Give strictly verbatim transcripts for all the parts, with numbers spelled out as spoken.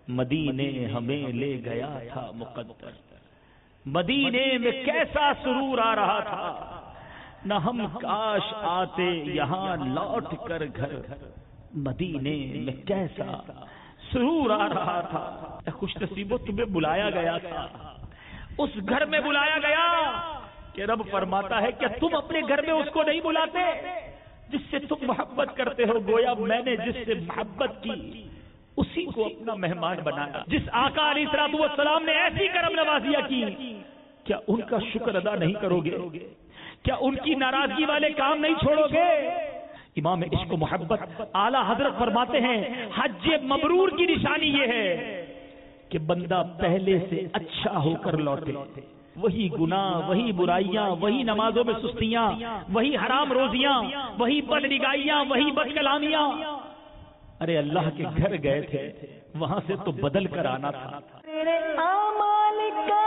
مدینے ہمیں لے گیا تھا مقدر، مدینے میں کیسا سرور آ رہا تھا، نہ ہم کاش آتے یہاں لوٹ کر گھر، مدینے میں کیسا سرور آ رہا تھا۔ اے خوش نصیبو، تمہیں بلایا گیا تھا، اس گھر میں بلایا گیا کہ رب فرماتا ہے کہ تم اپنے گھر میں اس کو نہیں بلاتے جس سے تم محبت کرتے ہو، گویا میں نے جس سے محبت کی اسی کو اپنا مہمان بنایا۔ جس آقا علیہ الصلوۃ والسلام نے ایسی کرم نوازیاں کی، کیا ان کا شکر ادا نہیں کرو گے؟ کیا ان کی ناراضگی والے کام نہیں چھوڑو گے؟ امام عشق و محبت اعلی حضرت فرماتے ہیں حج مبرور کی نشانی یہ ہے کہ بندہ پہلے سے اچھا ہو کر لوٹے، وہی گناہ، وہی برائیاں، وہی نمازوں میں سستیاں، وہی حرام روزیاں، وہی بد نگاہیاں، وہی بد کلامیاں۔ ارے اللہ کے گھر گئے تھے، وہاں سے تو بدل کر آنا تھا۔ تیرے اعمال کا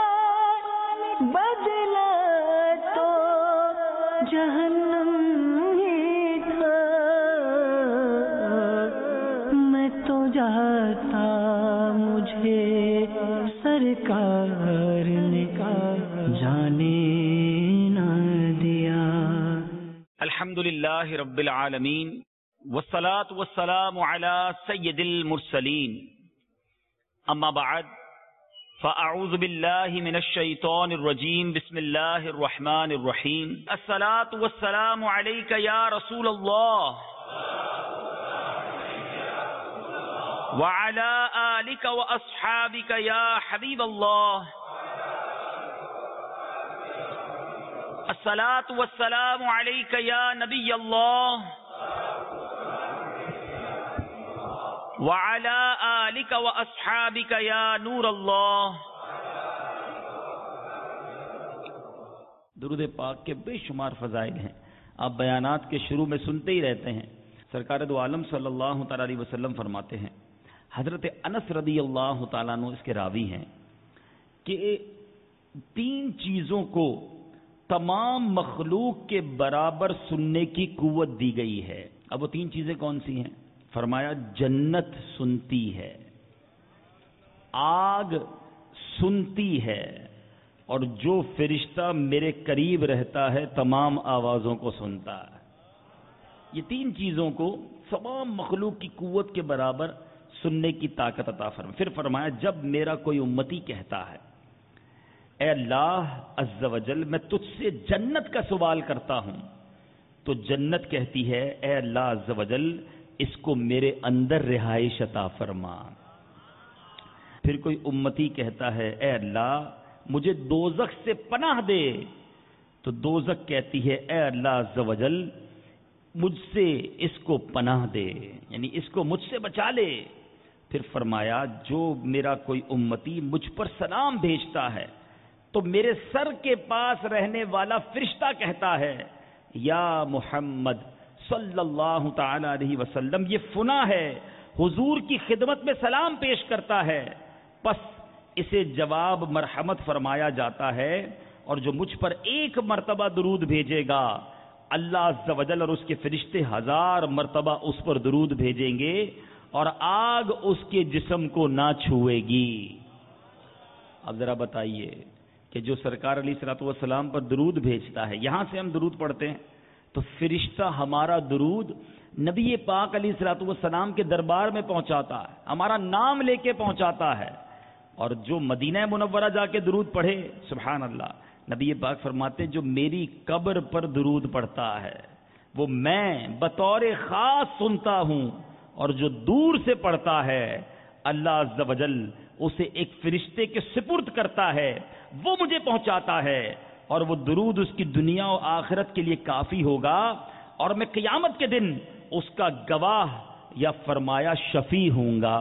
بدلہ تو جہنم ہی تھا، میں تو جاتا مجھے سرکار نے جانے نہ دیا۔ الحمدللہ رب العالمین والصلاة والسلام على سید المرسلین، اما بعد فاعوذ باللہ من الشیطان الرجیم، بسم اللہ الرحمن الرحیم۔ الصلاة والسلام علیک یا رسول اللہ وعلى آلک واصحابک یا حبیب اللہ۔ الصلاة والسلام علیک یا نبی اللہ وعلى آلک واصحابک یا نور اللہ۔ درود پاک کے بے شمار فضائل ہیں، آپ بیانات کے شروع میں سنتے ہی رہتے ہیں۔ سرکار دو عالم صلی اللہ تعالی علیہ وسلم فرماتے ہیں، حضرت انس رضی اللہ تعالیٰ عنہ اس کے راوی ہیں، کہ تین چیزوں کو تمام مخلوق کے برابر سننے کی قوت دی گئی ہے۔ اب وہ تین چیزیں کون سی ہیں؟ فرمایا جنت سنتی ہے، آگ سنتی ہے، اور جو فرشتہ میرے قریب رہتا ہے تمام آوازوں کو سنتا ہے۔ یہ تین چیزوں کو تمام مخلوق کی قوت کے برابر سننے کی طاقت عطا فرمایا۔ پھر فرمایا جب میرا کوئی امتی کہتا ہے اے اللہ عز و جل میں تجھ سے جنت کا سوال کرتا ہوں، تو جنت کہتی ہے اے اللہ عز و جل اس کو میرے اندر رہائش عطا فرما۔ پھر کوئی امتی کہتا ہے اے اللہ مجھے دوزخ سے پناہ دے، تو دوزخ کہتی ہے اے اللہ عز و جل مجھ سے اس کو پناہ دے، یعنی اس کو مجھ سے بچا لے۔ پھر فرمایا جو میرا کوئی امتی مجھ پر سلام بھیجتا ہے تو میرے سر کے پاس رہنے والا فرشتہ کہتا ہے یا محمد صلی اللہ تعالی علیہ وسلم یہ فنا ہے، حضور کی خدمت میں سلام پیش کرتا ہے، پس اسے جواب مرحمت فرمایا جاتا ہے، اور جو مجھ پر ایک مرتبہ درود بھیجے گا اللہ عز و جل اور اس کے فرشتے ہزار مرتبہ اس پر درود بھیجیں گے، اور آگ اس کے جسم کو نہ چھوئے گی۔ اب ذرا بتائیے کہ جو سرکار علیہ الصلوۃ والسلام پر درود بھیجتا ہے، یہاں سے ہم درود پڑھتے ہیں تو فرشتہ ہمارا درود نبی پاک علیہ الصلوۃ والسلام کے دربار میں پہنچاتا ہے، ہمارا نام لے کے پہنچاتا ہے۔ اور جو مدینہ منورہ جا کے درود پڑھے، سبحان اللہ، نبی پاک فرماتے جو میری قبر پر درود پڑھتا ہے وہ میں بطور خاص سنتا ہوں، اور جو دور سے پڑھتا ہے اللہ عز و جل اسے ایک فرشتے کے سپرد کرتا ہے، وہ مجھے پہنچاتا ہے، اور وہ درود اس کی دنیا و آخرت کے لیے کافی ہوگا، اور میں قیامت کے دن اس کا گواہ یا فرمایا شفیع ہوں گا۔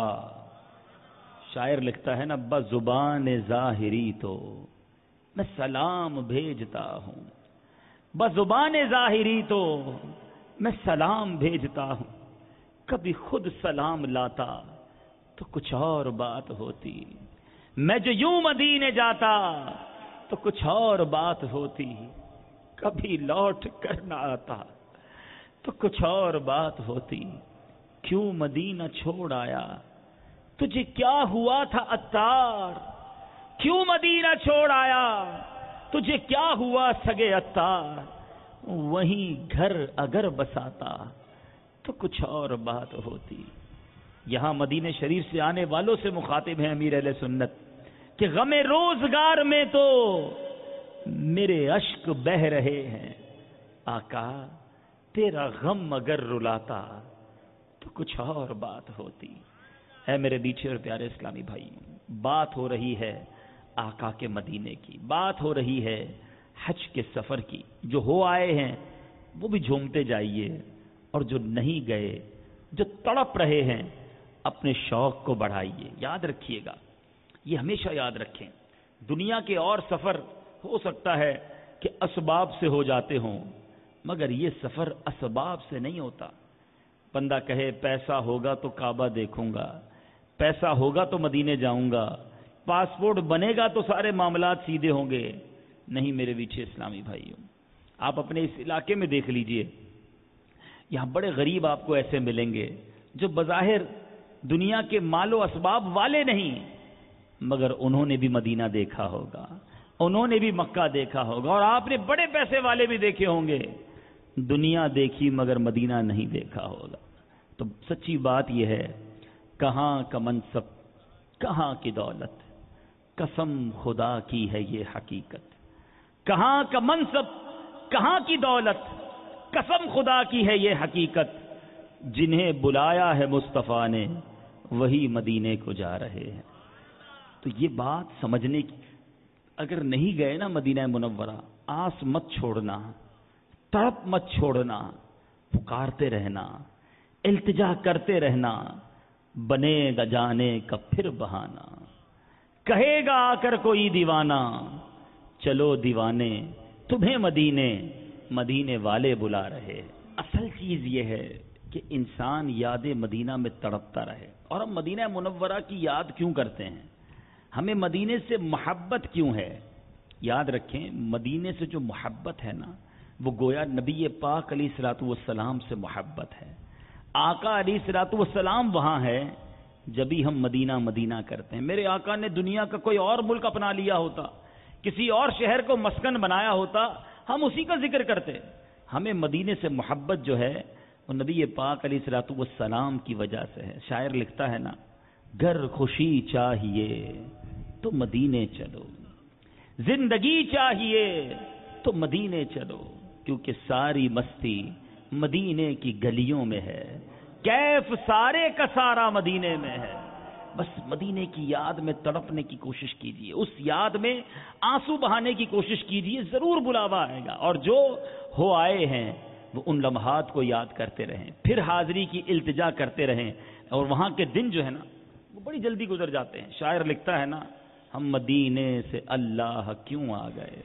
شاعر لکھتا ہے نا بزبان ظاہری تو میں سلام بھیجتا ہوں، بزبان ظاہری تو میں سلام بھیجتا ہوں، کبھی خود سلام لاتا تو کچھ اور بات ہوتی، میں جو یوں مدینے جاتا تو کچھ اور بات ہوتی، کبھی لوٹ کر نہ آتا تو کچھ اور بات ہوتی، کیوں مدینہ چھوڑ آیا تجھے کیا ہوا تھا عطار، کیوں مدینہ چھوڑ آیا؟ تجھے کیا ہوا سگے عطار، وہیں گھر اگر بساتا تو کچھ اور بات ہوتی۔ یہاں مدینہ شریف سے آنے والوں سے مخاطب ہیں امیر اہل سنت کہ غم روزگار میں تو میرے اشک بہ رہے ہیں، آقا تیرا غم اگر رلاتا تو کچھ اور بات ہوتی۔ اے میرے میٹھے اور پیارے اسلامی بھائی، بات ہو رہی ہے آقا کے مدینے کی، بات ہو رہی ہے حج کے سفر کی۔ جو ہو آئے ہیں وہ بھی جھومتے جائیے، اور جو نہیں گئے، جو تڑپ رہے ہیں، اپنے شوق کو بڑھائیے۔ یاد رکھیے گا، یہ ہمیشہ یاد رکھیں، دنیا کے اور سفر ہو سکتا ہے کہ اسباب سے ہو جاتے ہوں، مگر یہ سفر اسباب سے نہیں ہوتا۔ بندہ کہے پیسہ ہوگا تو کعبہ دیکھوں گا، پیسہ ہوگا تو مدینے جاؤں گا، پاسپورٹ بنے گا تو سارے معاملات سیدھے ہوں گے۔ نہیں میرے میٹھے اسلامی بھائیوں، آپ اپنے اس علاقے میں دیکھ لیجئے، یہاں بڑے غریب آپ کو ایسے ملیں گے جو بظاہر دنیا کے مال و اسباب والے نہیں، مگر انہوں نے بھی مدینہ دیکھا ہوگا، انہوں نے بھی مکہ دیکھا ہوگا، اور آپ نے بڑے پیسے والے بھی دیکھے ہوں گے، دنیا دیکھی مگر مدینہ نہیں دیکھا ہوگا۔ تو سچی بات یہ ہے، کہاں کا منصب، کہاں کی دولت، قسم خدا کی ہے یہ حقیقت۔ کہاں کا منصب، کہاں کی دولت، قسم خدا کی ہے یہ حقیقت، جنہیں بلایا ہے مصطفیٰ نے وہی مدینے کو جا رہے ہیں۔ تو یہ بات سمجھنے کی، اگر نہیں گئے نا مدینہ منورہ، آس مت چھوڑنا، تڑپ مت چھوڑنا، پکارتے رہنا، التجا کرتے رہنا، بنے گا جانے کا پھر بہانا، کہے گا آ کر کوئی دیوانہ، چلو دیوانے تمہیں مدینے، مدینے والے بلا رہے۔ اصل چیز یہ ہے کہ انسان یاد مدینہ میں تڑپتا رہے۔ اور ہم مدینہ منورہ کی یاد کیوں کرتے ہیں؟ ہمیں مدینے سے محبت کیوں ہے؟ یاد رکھیں، مدینے سے جو محبت ہے نا، وہ گویا نبی پاک علیہ الصلوۃ والسلام سے محبت ہے۔ آقا علیہ الصلوۃ والسلام وہاں ہے جبھی ہم مدینہ مدینہ کرتے ہیں۔ میرے آقا نے دنیا کا کوئی اور ملک اپنا لیا ہوتا، کسی اور شہر کو مسکن بنایا ہوتا، ہم اسی کا ذکر کرتے۔ ہمیں مدینے سے محبت جو ہے وہ نبی پاک علیہ الصلوۃ والسلام کی وجہ سے ہے۔ شاعر لکھتا ہے نا، گر خوشی چاہیے تو مدینے چلو، زندگی چاہیے تو مدینے چلو، کیونکہ ساری مستی مدینے کی گلیوں میں ہے، کیف سارے کا سارا مدینے میں ہے۔ بس مدینے کی یاد میں تڑپنے کی کوشش کیجیے، اس یاد میں آنسو بہانے کی کوشش کیجیے، ضرور بلاوا آئے گا۔ اور جو ہو آئے ہیں وہ ان لمحات کو یاد کرتے رہیں، پھر حاضری کی التجا کرتے رہیں، اور وہاں کے دن جو ہے نا وہ بڑی جلدی گزر جاتے ہیں۔ شاعر لکھتا ہے نا، ہم مدینے سے اللہ کیوں آ گئے،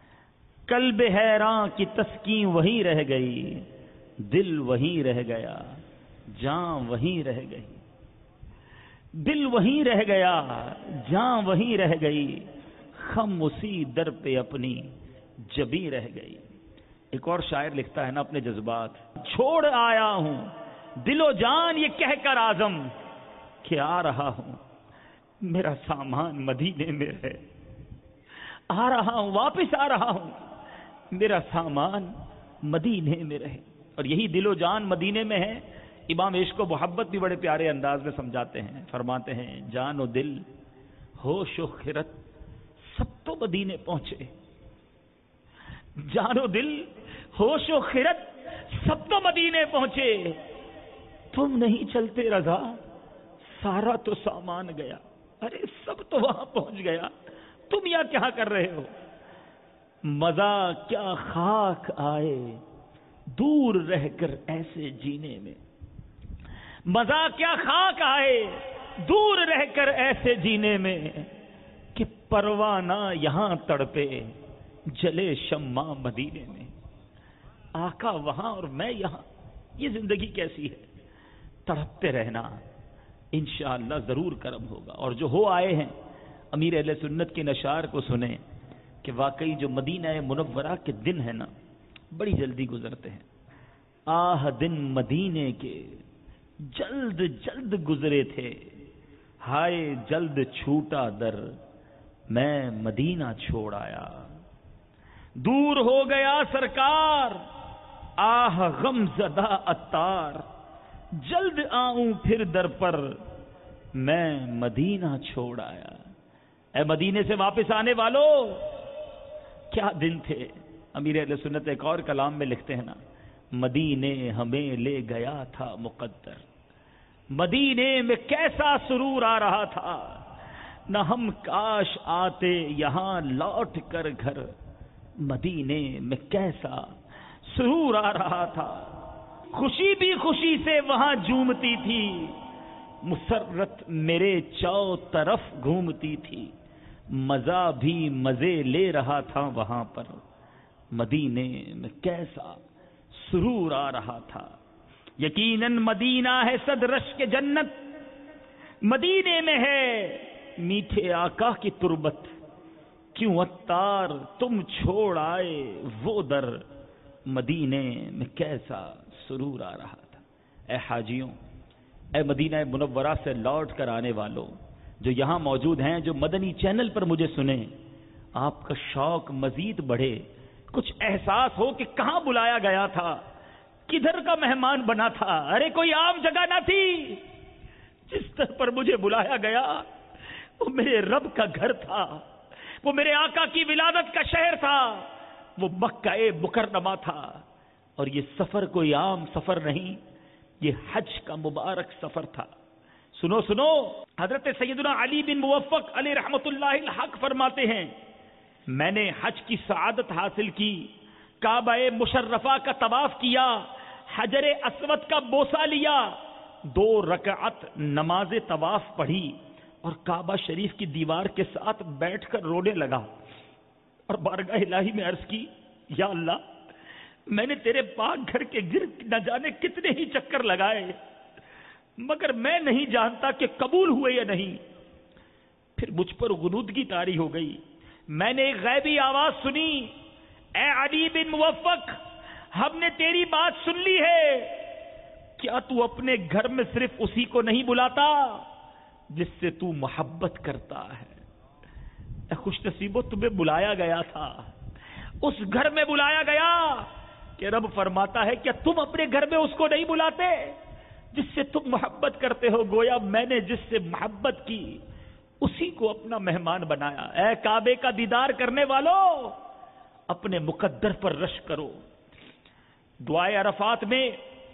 قلب حیراں کی تسکین وہیں رہ گئی، دل وہیں رہ گیا، جان وہیں رہ گئی، دل وہیں رہ گیا، جان وہیں رہ گئی، خم اسی در پہ اپنی جبیں رہ گئی۔ ایک اور شاعر لکھتا ہے نا اپنے جذبات، چھوڑ آیا ہوں دل و جان یہ کہہ کر اعظم کہ آ رہا ہوں میرا سامان مدینے میں ہے، آ رہا ہوں واپس آ رہا ہوں میرا سامان مدینے میں رہے۔ اور یہی دل و جان مدینے میں ہے۔ امام عشق و محبت بھی بڑے پیارے انداز میں سمجھاتے ہیں، فرماتے ہیں، جان و دل ہوش و خرد سب تو مدینے پہنچے، جان و دل ہوش و خرد سب تو مدینے پہنچے، تم نہیں چلتے رضا سارا تو سامان گیا۔ ارے سب تو وہاں پہنچ گیا، تم یہاں کیا کر رہے ہو؟ مزہ کیا خاک آئے دور رہ کر ایسے جینے میں، مزہ کیا خاک آئے دور رہ کر ایسے جینے میں، کہ پروانہ یہاں تڑپے جلے شمع مدینے میں۔ آقا وہاں اور میں یہاں، یہ زندگی کیسی ہے؟ تڑپتے رہنا، انشاءاللہ ضرور کرم ہوگا۔ اور جو ہو آئے ہیں امیر اہل سنت کے نشار کو سنیں کہ واقعی جو مدینہ منورہ کے دن ہیں نا بڑی جلدی گزرتے ہیں۔ آہ دن مدینے کے جلد جلد گزرے تھے، ہائے جلد چھوٹا در میں مدینہ چھوڑ آیا. دور ہو گیا سرکار آہ غم زدہ عطار, جلد آؤں پھر در پر میں مدینہ چھوڑ آیا. اے مدینے سے واپس آنے والو, کیا دن تھے. امیر اہل سنت ایک اور کلام میں لکھتے ہیں نا, مدینے ہمیں لے گیا تھا مقدر, مدینے میں کیسا سرور آ رہا تھا, نہ ہم کاش آتے یہاں لوٹ کر گھر, مدینے میں کیسا سرور آ رہا تھا. خوشی بھی خوشی سے وہاں جھومتی تھی, مسرت میرے چو طرف گھومتی تھی, مزہ بھی مزے لے رہا تھا وہاں پر, مدینے میں کیسا سرور آ رہا تھا. یقیناً مدینہ ہے صد رش کے جنت, مدینے میں ہے میٹھے آقا کی تربت, کیوں عطار تم چھوڑ آئے وہ در, مدینے میں کیسا سرور آ رہا تھا. اے حاجیوں, اے مدینہ منورہ سے لوٹ کر آنے والوں جو یہاں موجود ہیں, جو مدنی چینل پر مجھے سنیں, آپ کا شوق مزید بڑھے, کچھ احساس ہو کہ کہاں بلایا گیا تھا, کدھر کا مہمان بنا تھا. ارے کوئی عام جگہ نہ تھی, جس طرح پر مجھے بلایا گیا وہ میرے رب کا گھر تھا, وہ میرے آقا کی ولادت کا شہر تھا, وہ مکہ مکرمہ تھا. اور یہ سفر کوئی عام سفر نہیں, یہ حج کا مبارک سفر تھا. سنو سنو حضرت سیدنا علی بن موفق علیہ رحمت اللہ الحق فرماتے ہیں, میں نے حج کی سعادت حاصل کی, کعبہ مشرفہ کا طواف کیا, حجر اسود کا بوسہ لیا, دو رکعت نماز طواف پڑھی اور کعبہ شریف کی دیوار کے ساتھ بیٹھ کر رونے لگا اور بارگاہ الہی میں عرض کی, یا اللہ میں نے تیرے پاک گھر کے گرد نہ جانے کتنے ہی چکر لگائے, مگر میں نہیں جانتا کہ قبول ہوئے یا نہیں. پھر مجھ پر غنودگی طاری ہو گئی, میں نے ایک غیبی آواز سنی, اے علی بن موفق ہم نے تیری بات سن لی ہے, کیا تو اپنے گھر میں صرف اسی کو نہیں بلاتا جس سے تو محبت کرتا ہے. اے خوش نصیبو, تمہیں بلایا گیا تھا, اس گھر میں بلایا گیا کہ رب فرماتا ہے کیا تم اپنے گھر میں اس کو نہیں بلاتے جس سے تم محبت کرتے ہو. گویا میں نے جس سے محبت کی اسی کو اپنا مہمان بنایا. اے کعبے کا دیدار کرنے والوں, اپنے مقدر پر رش کرو. دعائے عرفات میں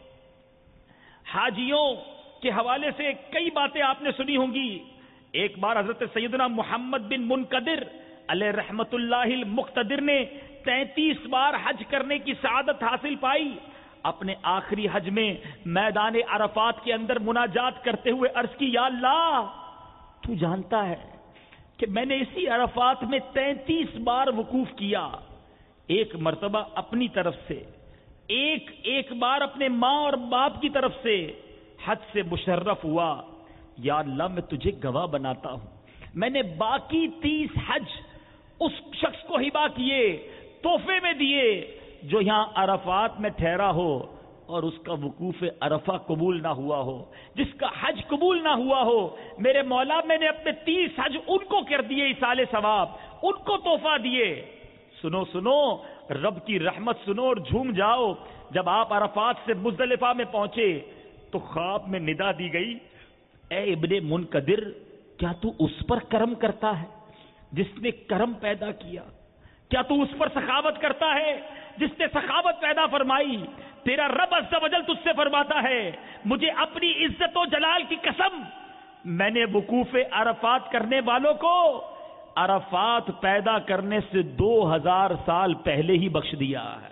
حاجیوں کے حوالے سے کئی باتیں آپ نے سنی ہوں گی. ایک بار حضرت سیدنا محمد بن منقدر علیہ رحمت اللہ المقتدر نے تینتیس بار حج کرنے کی سعادت حاصل پائی. اپنے آخری حج میں میدان عرفات کے اندر مناجات کرتے ہوئے عرض کی, یا اللہ تو جانتا ہے کہ میں نے اسی عرفات میں تینتیس بار وقوف کیا, ایک مرتبہ اپنی طرف سے, ایک ایک بار اپنے ماں اور باپ کی طرف سے حج سے مشرف ہوا. یا اللہ میں تجھے گواہ بناتا ہوں, میں نے باقی تیس حج اس شخص کو ہبہ کیے, تحفے میں دیے جو یہاں عرفات میں ٹھہرا ہو اور اس کا وقوف عرفہ قبول نہ ہوا ہو, جس کا حج قبول نہ ہوا ہو. میرے مولا میں نے اپنے تیس حج ان کو کر دیے ایصال ثواب, ان کو تحفہ دیے. سنو سنو رب کی رحمت سنو اور جھوم جاؤ. جب آپ عرفات سے مزدلفہ میں پہنچے تو خواب میں ندا دی گئی, اے ابن منقدر کیا تو اس پر کرم کرتا ہے جس نے کرم پیدا کیا, کیا تو اس پر سخاوت کرتا ہے جس نے سخاوت پیدا فرمائی. تیرا رب عز و جل تجھ سے فرماتا ہے, مجھے اپنی عزت و جلال کی قسم, میں نے وقوف عرفات کرنے والوں کو عرفات پیدا کرنے سے دو ہزار سال پہلے ہی بخش دیا ہے.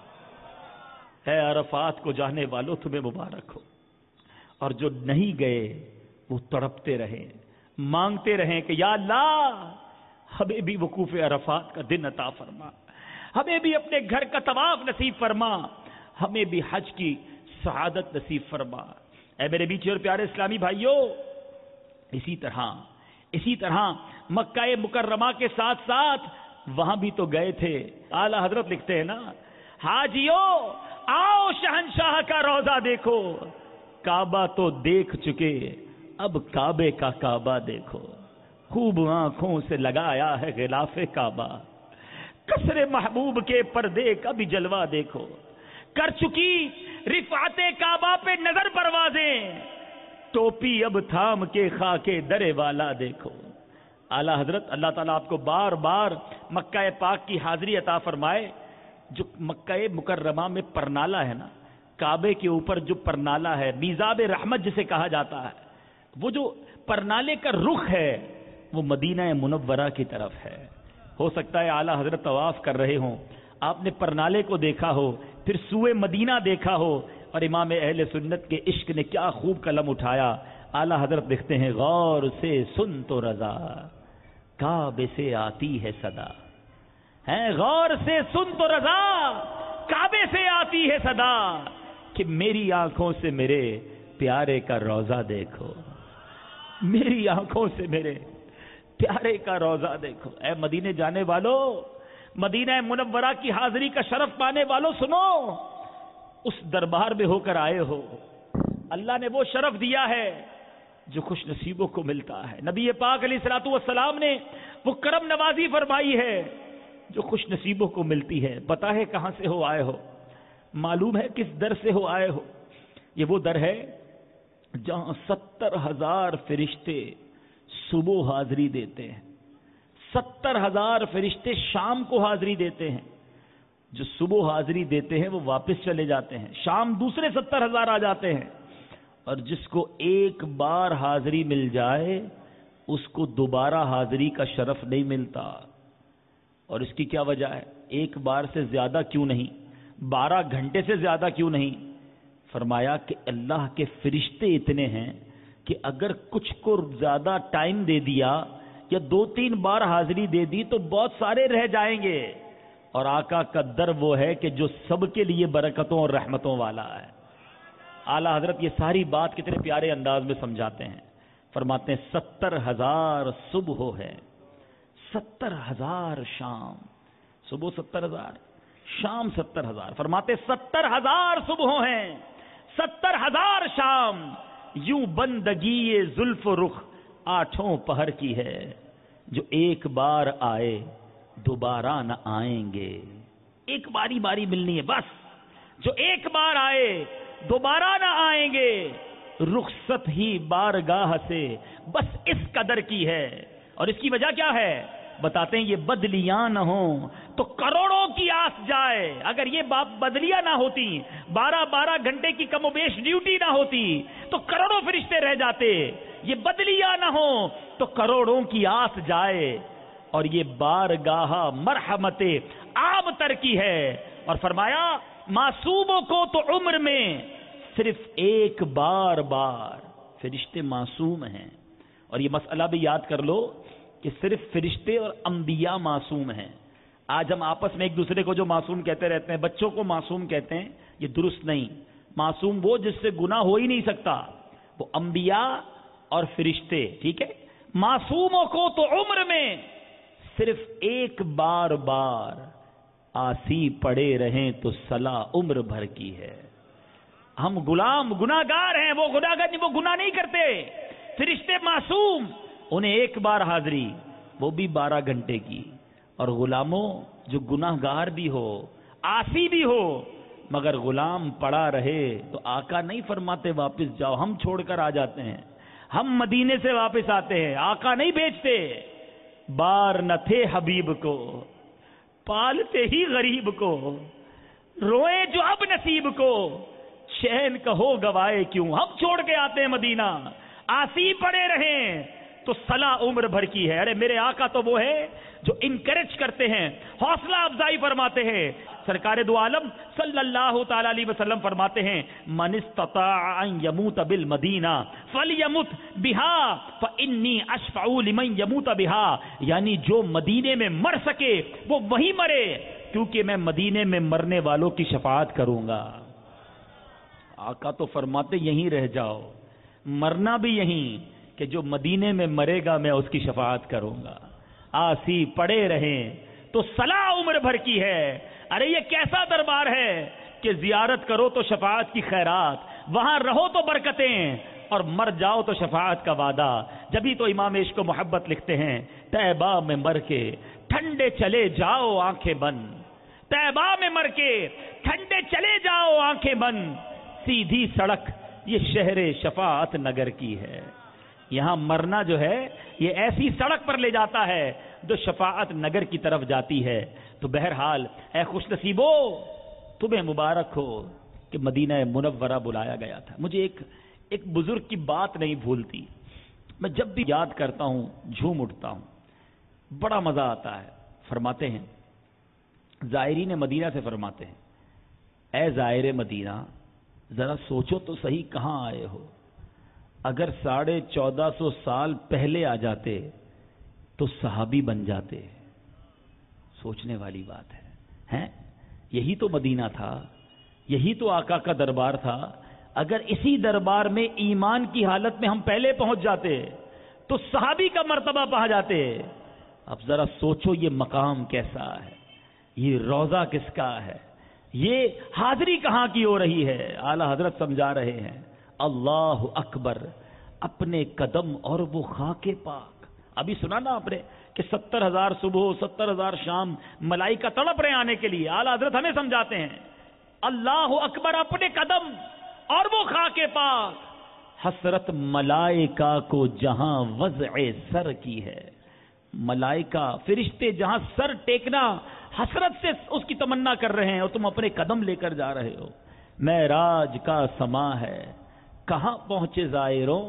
اے عرفات کو جانے والوں تمہیں مبارک ہو, اور جو نہیں گئے وہ تڑپتے رہے, مانگتے رہیں کہ یا اللہ ہمیں بھی وقوف عرفات کا دن عطا فرما, ہمیں بھی اپنے گھر کا طواف نصیب فرما, ہمیں بھی حج کی سعادت نصیب فرما. اے میرے بیچے اور پیارے اسلامی بھائیوں, اسی طرح اسی طرح مکہ مکرمہ کے ساتھ ساتھ وہاں بھی تو گئے تھے. اعلی حضرت لکھتے ہیں نا, حاجیو آؤ شہنشاہ کا روضہ دیکھو, کعبہ تو دیکھ چکے اب کعبے کا کعبہ دیکھو، خوب آنکھوں سے لگایا ہے غلاف کعبہ، کسر محبوب کے پردے کا بھی جلوہ دیکھو، کر چکی رفعت کعبہ پہ نظر پروازیں، ٹوپی اب تھام کے خاکے درے والا دیکھو۔ اعلیٰ حضرت اللہ تعالیٰ آپ کو بار بار مکہ پاک کی حاضری عطا فرمائے۔ جو مکہ مکرمہ میں پرنالا ہے نا، کعبے کے اوپر جو پرنالا ہے، میزاب رحمت جسے کہا جاتا ہے، وہ جو پرنالے کا رخ ہے وہ مدینہ منورہ کی طرف ہے۔ ہو سکتا ہے اعلیٰ حضرت طواف کر رہے ہوں، آپ نے پرنالے کو دیکھا ہو، پھر سوئے مدینہ دیکھا ہو، اور امام اہل سنت کے عشق نے کیا خوب قلم اٹھایا۔ اعلیٰ حضرت لکھتے ہیں، غور سے سن تو رضا کعبے سے آتی ہے صدا، ہے غور سے سن تو رضا کعبے سے آتی ہے صدا، کہ میری آنکھوں سے میرے پیارے کا روضہ دیکھو، میری آنکھوں سے میرے پیارے کا روضہ دیکھو۔ اے مدینے جانے والوں، مدینہ منورہ کی حاضری کا شرف پانے والوں، سنو، اس دربار میں ہو کر آئے ہو، اللہ نے وہ شرف دیا ہے جو خوش نصیبوں کو ملتا ہے۔ نبی پاک علیہ الصلوۃ والسلام نے وہ کرم نوازی فرمائی ہے جو خوش نصیبوں کو ملتی ہے۔ پتہ ہے کہاں سے ہو آئے ہو؟ معلوم ہے کس در سے ہو آئے ہو؟ یہ وہ در ہے جہاں ستر ہزار فرشتے صبح حاضری دیتے ہیں، ستر ہزار فرشتے شام کو حاضری دیتے ہیں۔ جو صبح حاضری دیتے ہیں وہ واپس چلے جاتے ہیں، شام دوسرے ستر ہزار آ جاتے ہیں، اور جس کو ایک بار حاضری مل جائے اس کو دوبارہ حاضری کا شرف نہیں ملتا۔ اور اس کی کیا وجہ ہے؟ ایک بار سے زیادہ کیوں نہیں، بارہ گھنٹے سے زیادہ کیوں نہیں؟ فرمایا کہ اللہ کے فرشتے اتنے ہیں کہ اگر کچھ کو زیادہ ٹائم دے دیا یا دو تین بار حاضری دے دی تو بہت سارے رہ جائیں گے، اور آقا کا در وہ ہے کہ جو سب کے لیے برکتوں اور رحمتوں والا ہے۔ اعلیٰ حضرت یہ ساری بات کتنے پیارے انداز میں سمجھاتے ہیں، فرماتے ہیں ستر ہزار صبح ہے، ستر ہزار شام، صبح ستر ہزار، شام ستر ہزار، فرماتے ستر ہزار صبح ہیں، ستر ہزار شام، یوں بندگی زلف و رخ آٹھوں پہر کی ہے، جو ایک بار آئے دوبارہ نہ آئیں گے۔ ایک باری باری ملنی ہے بس، جو ایک بار آئے دوبارہ نہ آئیں گے، رخصت ہی بارگاہ سے بس اس قدر کی ہے۔ اور اس کی وجہ کیا ہے؟ بتاتے ہیں، یہ بدلیاں نہ ہوں تو کروڑوں کی آس جائے۔ اگر یہ بدلیاں نہ ہوتی، بارہ بارہ گھنٹے کی کم و بیش ڈیوٹی نہ ہوتی تو کروڑوں فرشتے رہ جاتے۔ یہ بدلیاں نہ ہوں تو کروڑوں کی آس جائے، اور یہ بارگاہ مرحمت عام تر کی ہے۔ اور فرمایا معصوموں کو تو عمر میں صرف ایک بار بار، فرشتے معصوم ہیں، اور یہ مسئلہ بھی یاد کر لو کہ صرف فرشتے اور انبیاء معصوم ہیں۔ آج ہم آپس میں ایک دوسرے کو جو معصوم کہتے رہتے ہیں، بچوں کو معصوم کہتے ہیں، یہ درست نہیں۔ معصوم وہ جس سے گناہ ہو ہی نہیں سکتا، وہ انبیاء اور فرشتے، ٹھیک ہے۔ معصوموں کو تو عمر میں صرف ایک بار بار آسی پڑے رہیں تو صلاح عمر بھر کی ہے۔ ہم غلام گناہگار ہیں، وہ گناہگار نہیں، وہ گناہ نہیں کرتے۔ فرشتے معصوم، انہیں ایک بار حاضری، وہ بھی بارہ گھنٹے کی۔ اور غلاموں جو گناہگار بھی ہو، آسی بھی ہو، مگر غلام پڑا رہے تو آقا نہیں فرماتے واپس جاؤ، ہم چھوڑ کر آ جاتے ہیں، ہم مدینے سے واپس آتے ہیں، آقا نہیں بھیجتے۔ بار نہ تھے حبیب کو پالتے ہی غریب کو، روئے جو اب نصیب کو شہن کہو گوائے کیوں، ہم چھوڑ کے آتے ہیں مدینہ، آسی پڑے رہیں تو صلاح عمر بھر کی ہے۔ ارے میرے آقا تو وہ ہے جو انکریج کرتے ہیں، حوصلہ افزائی فرماتے ہیں۔ سرکار دو عالم صلی اللہ تعالی علیہ وسلم فرماتے ہیں، من استطاع ان يموت بالمدینہ فلیمت بہا فانی اشفع لمن یموت بہا، یعنی جو مدینے میں مر سکے وہ وہیں مرے، کیونکہ میں مدینے میں مرنے والوں کی شفاعت کروں گا۔ آقا تو فرماتے یہیں رہ جاؤ، مرنا بھی یہیں، کہ جو مدینے میں مرے گا میں اس کی شفاعت کروں گا۔ آسی پڑے رہیں تو صلاح عمر بھر کی ہے۔ ارے یہ کیسا دربار ہے کہ زیارت کرو تو شفاعت کی خیرات، وہاں رہو تو برکتیں، اور مر جاؤ تو شفاعت کا وعدہ. جبھی تو امام عشق کو محبت لکھتے ہیں طیبہ میں مر کے ٹھنڈے چلے جاؤ آنکھیں بند. طیبہ میں مر کے ٹھنڈے چلے جاؤ آنکھیں بند. سیدھی سڑک یہ شہر شفاعت نگر کی ہے. یہاں مرنا جو ہے یہ ایسی سڑک پر لے جاتا ہے جو شفاعت نگر کی طرف جاتی ہے. تو بہرحال اے خوش نصیبو تمہیں مبارک ہو کہ مدینہ منورہ بلایا گیا تھا. مجھے ایک ایک بزرگ کی بات نہیں بھولتی. میں جب بھی یاد کرتا ہوں جھوم اٹھتا ہوں, بڑا مزہ آتا ہے. فرماتے ہیں زائرین مدینہ سے فرماتے ہیں اے زائر مدینہ ذرا سوچو تو صحیح کہاں آئے ہو. اگر ساڑھے چودہ سو سال پہلے آ جاتے تو صحابی بن جاتے. سوچنے والی بات ہے ہیں یہی تو مدینہ تھا, یہی تو آقا کا دربار تھا. اگر اسی دربار میں ایمان کی حالت میں ہم پہلے پہنچ جاتے تو صحابی کا مرتبہ پا جاتے. اب ذرا سوچو یہ مقام کیسا ہے, یہ روضہ کس کا ہے, یہ حاضری کہاں کی ہو رہی ہے. اعلی حضرت سمجھا رہے ہیں اللہ اکبر اپنے قدم اور وہ خاک پاک. ابھی سنا نا آپ نے کہ ستر ہزار صبح ستر ہزار شام ملائکہ تڑپ رہے آنے کے لیے. اعلی حضرت ہمیں سمجھاتے ہیں اللہ اکبر اپنے قدم اور وہ خاک پاک. حسرت ملائکہ کو جہاں وضع سر کی ہے. ملائکہ فرشتے جہاں سر ٹیکنا حسرت سے اس کی تمنا کر رہے ہیں اور تم اپنے قدم لے کر جا رہے ہو. معراج کا سما ہے کہاں پہنچے زائروں,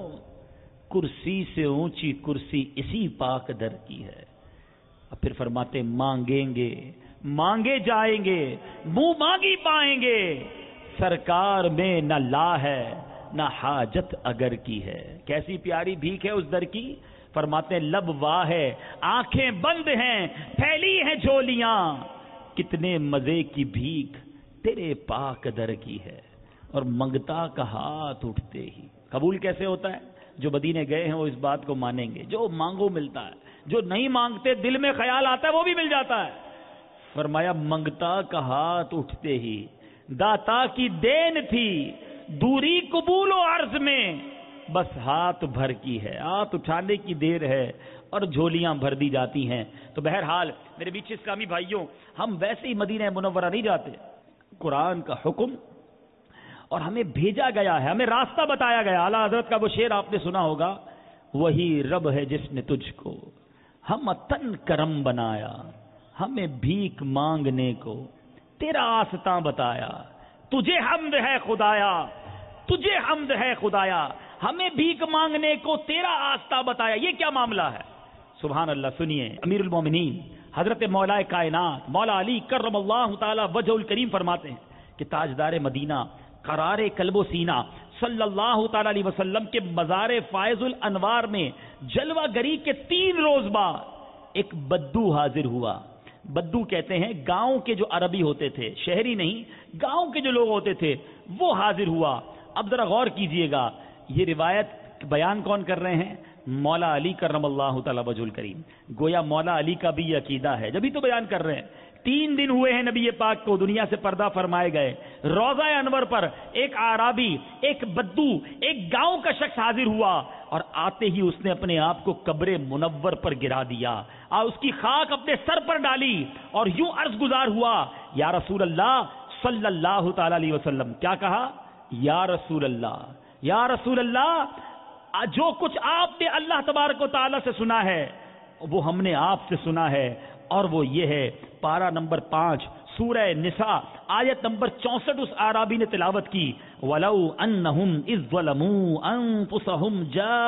کرسی سے اونچی کرسی اسی پاک در کی ہے. اور پھر فرماتے مانگیں گے مانگے جائیں گے منہ مانگی پائیں گے. سرکار میں نہ لا ہے نہ حاجت اگر کی ہے. کیسی پیاری بھیک ہے اس در کی. فرماتے ہیں لب واہ ہے آنکھیں بند ہیں پھیلی ہیں جھولیاں, کتنے مزے کی بھیک تیرے پاک در کی ہے. اور منگتا کا ہاتھ اٹھتے ہی. قبول کیسے ہوتا ہے؟ جو مدینے گئے ہیں وہ اس بات کو مانیں گے. جو مانگو ملتا ہے, جو نہیں مانگتے دل میں خیال آتا ہے وہ بھی مل جاتا ہے. فرمایا منگتا کا ہاتھ اٹھتے ہی داتا کی دین تھی دوری قبول و عرض میں, بس ہاتھ بھر کی ہے. ہاتھ اٹھانے کی دیر ہے اور جھولیاں بھر دی جاتی ہیں. تو بہرحال میرے بیچ اسلامی بھائیوں, ہم ویسے ہی مدینہ منورہ نہیں جاتے. قرآن کا حکم اور ہمیں بھیجا گیا ہے, ہمیں راستہ بتایا گیا. اعلیٰ حضرت کا وہ شعر آپ نے سنا ہوگا وہی رب ہے جس نے تجھ کو ہم تن کرم بنایا, ہمیں بھیک مانگنے کو تیرا آستاں بتایا. تجھے حمد ہے خدایا تجھے حمد ہے خدایا, ہمیں بھیک مانگنے کو تیرا آستہ بتایا. یہ کیا معاملہ ہے؟ سبحان اللہ. سنیے امیر المومنین حضرت مولا کائنات مولا علی کرم اللہ تعالی وجہ الکریم فرماتے ہیں کہ تاجدار مدینہ قرار قلب و سینہ صلی اللہ تعالی علیہ وسلم کے مزار فائز الانوار میں جلوہ گری کے تین روز بعد ایک بدو حاضر ہوا. بدو کہتے ہیں گاؤں کے جو عربی ہوتے تھے, شہری نہیں, گاؤں کے جو لوگ ہوتے تھے وہ حاضر ہوا. اب ذرا غور کیجئے گا, یہ روایت بیان کون کر رہے ہیں؟ مولا علی کرم اللہ تعالی وجہ الکریم. گویا مولا علی کا بھی یہ عقیدہ ہے, جبھی تو بیان کر رہے ہیں. تین دن ہوئے ہیں نبی پاک کو دنیا سے پردہ فرمائے گئے. روضہ انور پر ایک آرابی, ایک بدو, ایک گاؤں کا شخص حاضر ہوا اور آتے ہی اس نے اپنے آپ کو قبر منور پر گرا دیا اور اس کی خاک اپنے سر پر ڈالی اور یوں عرض گزار ہوا یا رسول اللہ صلی اللہ تعالی علیہ وسلم. کیا کہا؟ یا رسول اللہ, یا رسول اللہ, جو کچھ آپ نے اللہ تبارک و تعالی سے سنا ہے وہ ہم نے آپ سے سنا ہے, اور وہ یہ ہے پارہ نمبر پانچ سورہ نساء آیت نمبر چونسٹھ. اس آرابی نے تلاوت کی وَلَوْ أَنَّهُمْ إِذْ ظَلَمُوا أَنفُسَهُمْ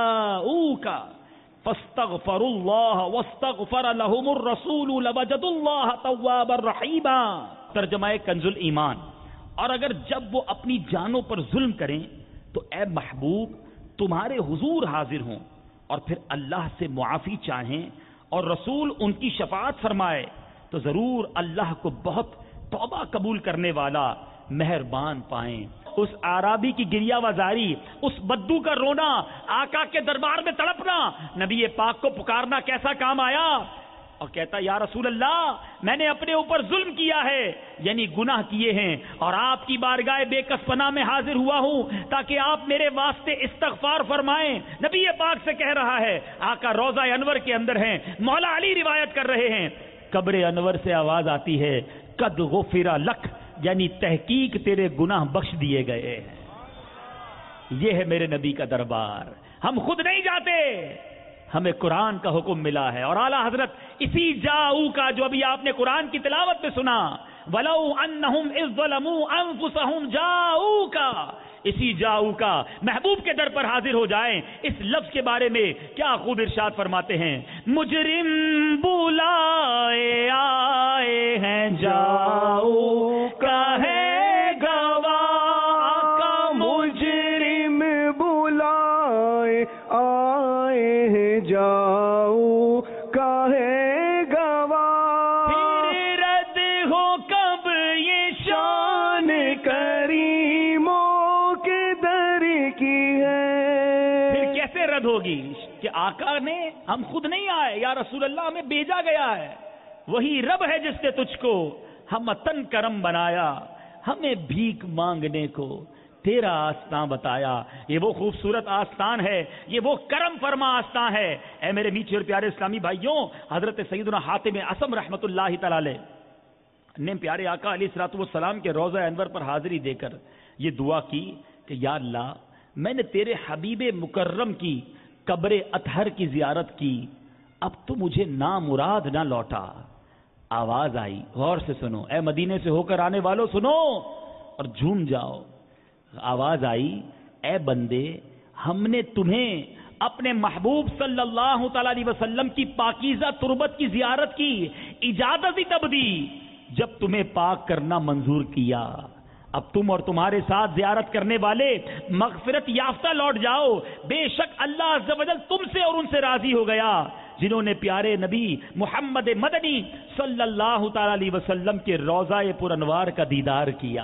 جَاءُوكَ فَاسْتَغْفَرُوا اللَّهَ وَاسْتَغْفَرَ لَهُمُ الرَّسُولُ لَوَجَدُوا اللَّهَ تَوَّابًا رَحِيمًا. ترجمہ کنز الایمان. اور اگر جب وہ اپنی جانوں پر ظلم کریں تو اے محبوب تمہارے حضور حاضر ہوں اور پھر اللہ سے معافی چاہیں اور رسول ان کی شفاعت فرمائے تو ضرور اللہ کو بہت توبہ قبول کرنے والا مہربان پائیں. اس آرابی کی گریہ وزاری, اس بدو کا رونا, آقا کے دربار میں تڑپنا, نبی پاک کو پکارنا کیسا کام آیا؟ اور کہتا یا رسول اللہ میں نے اپنے اوپر ظلم کیا ہے، یعنی گناہ کیے ہیں، اور آپ کی بارگاہ بے کس پناہ میں حاضر ہوا ہوں تاکہ آپ میرے واسطے استغفار فرمائیں۔ نبی پاک سے کہہ رہا ہے، آقا روضہ انور کے اندر ہیں، مولا علی روایت کر رہے ہیں، قبر انور سے آواز آتی ہے قد غفر لک، یعنی تحقیق تیرے گناہ بخش دیے گئے ہیں۔ یہ ہے میرے نبی کا دربار، ہم خود نہیں جاتے، ہمیں قرآن کا حکم ملا ہے۔ اور اعلیٰ حضرت اسی جاؤ کا جو ابھی آپ نے قرآن کی تلاوت میں سنا، وَلَوْ أَنَّهُمْ إِذْ ظَلَمُوا أَنفُسَهُمْ جَاؤُوكَ، اسی جاؤ کا محبوب کے در پر حاضر ہو جائیں۔ اس لفظ کے بارے میں کیا خوب ارشاد فرماتے ہیں، مجرم بلائے آئے ہیں جاؤ کا ہے جاؤ کا ہے گواہ، پھر رد ہو کب یہ شان کریموں کے در کی ہے۔ پھر کیسے رد ہوگی کہ آقا نے، ہم خود نہیں آئے، یا رسول اللہ ہمیں بھیجا گیا ہے، وہی رب ہے جس نے تجھ کو ہم تن کرم بنایا، ہمیں بھیک مانگنے کو تیرا آستان بتایا۔ یہ وہ خوبصورت آستان ہے، یہ وہ کرم فرما آستان ہے۔ اے میرے میٹھے اور پیارے اسلامی بھائیوں، حضرت سیدنا حاتم اصم رحمت اللہ تعالی علیہ نے پیارے آقا علیہ الصلوۃ والسلام کے روضہ انور پر حاضری دے کر یہ دعا کی کہ یا اللہ میں نے تیرے حبیب مکرم کی قبر اطہر کی زیارت کی، اب تو مجھے نامراد نہ لوٹا۔ آواز آئی، غور سے سنو، اے مدینے سے ہو کر آنے والوں سنو اور جھوم جاؤ۔ آواز آئی، اے بندے ہم نے تمہیں اپنے محبوب صلی اللہ تعالی علیہ وسلم کی پاکیزہ تربت کی زیارت کی اجازت ہی تب دی جب تمہیں پاک کرنا منظور کیا۔ اب تم اور تمہارے ساتھ زیارت کرنے والے مغفرت یافتہ لوٹ جاؤ، بے شک اللہ عز و جل تم سے اور ان سے راضی ہو گیا جنہوں نے پیارے نبی محمد مدنی صلی اللہ تعالی علیہ وسلم کے روضہ پر انوار کا دیدار کیا۔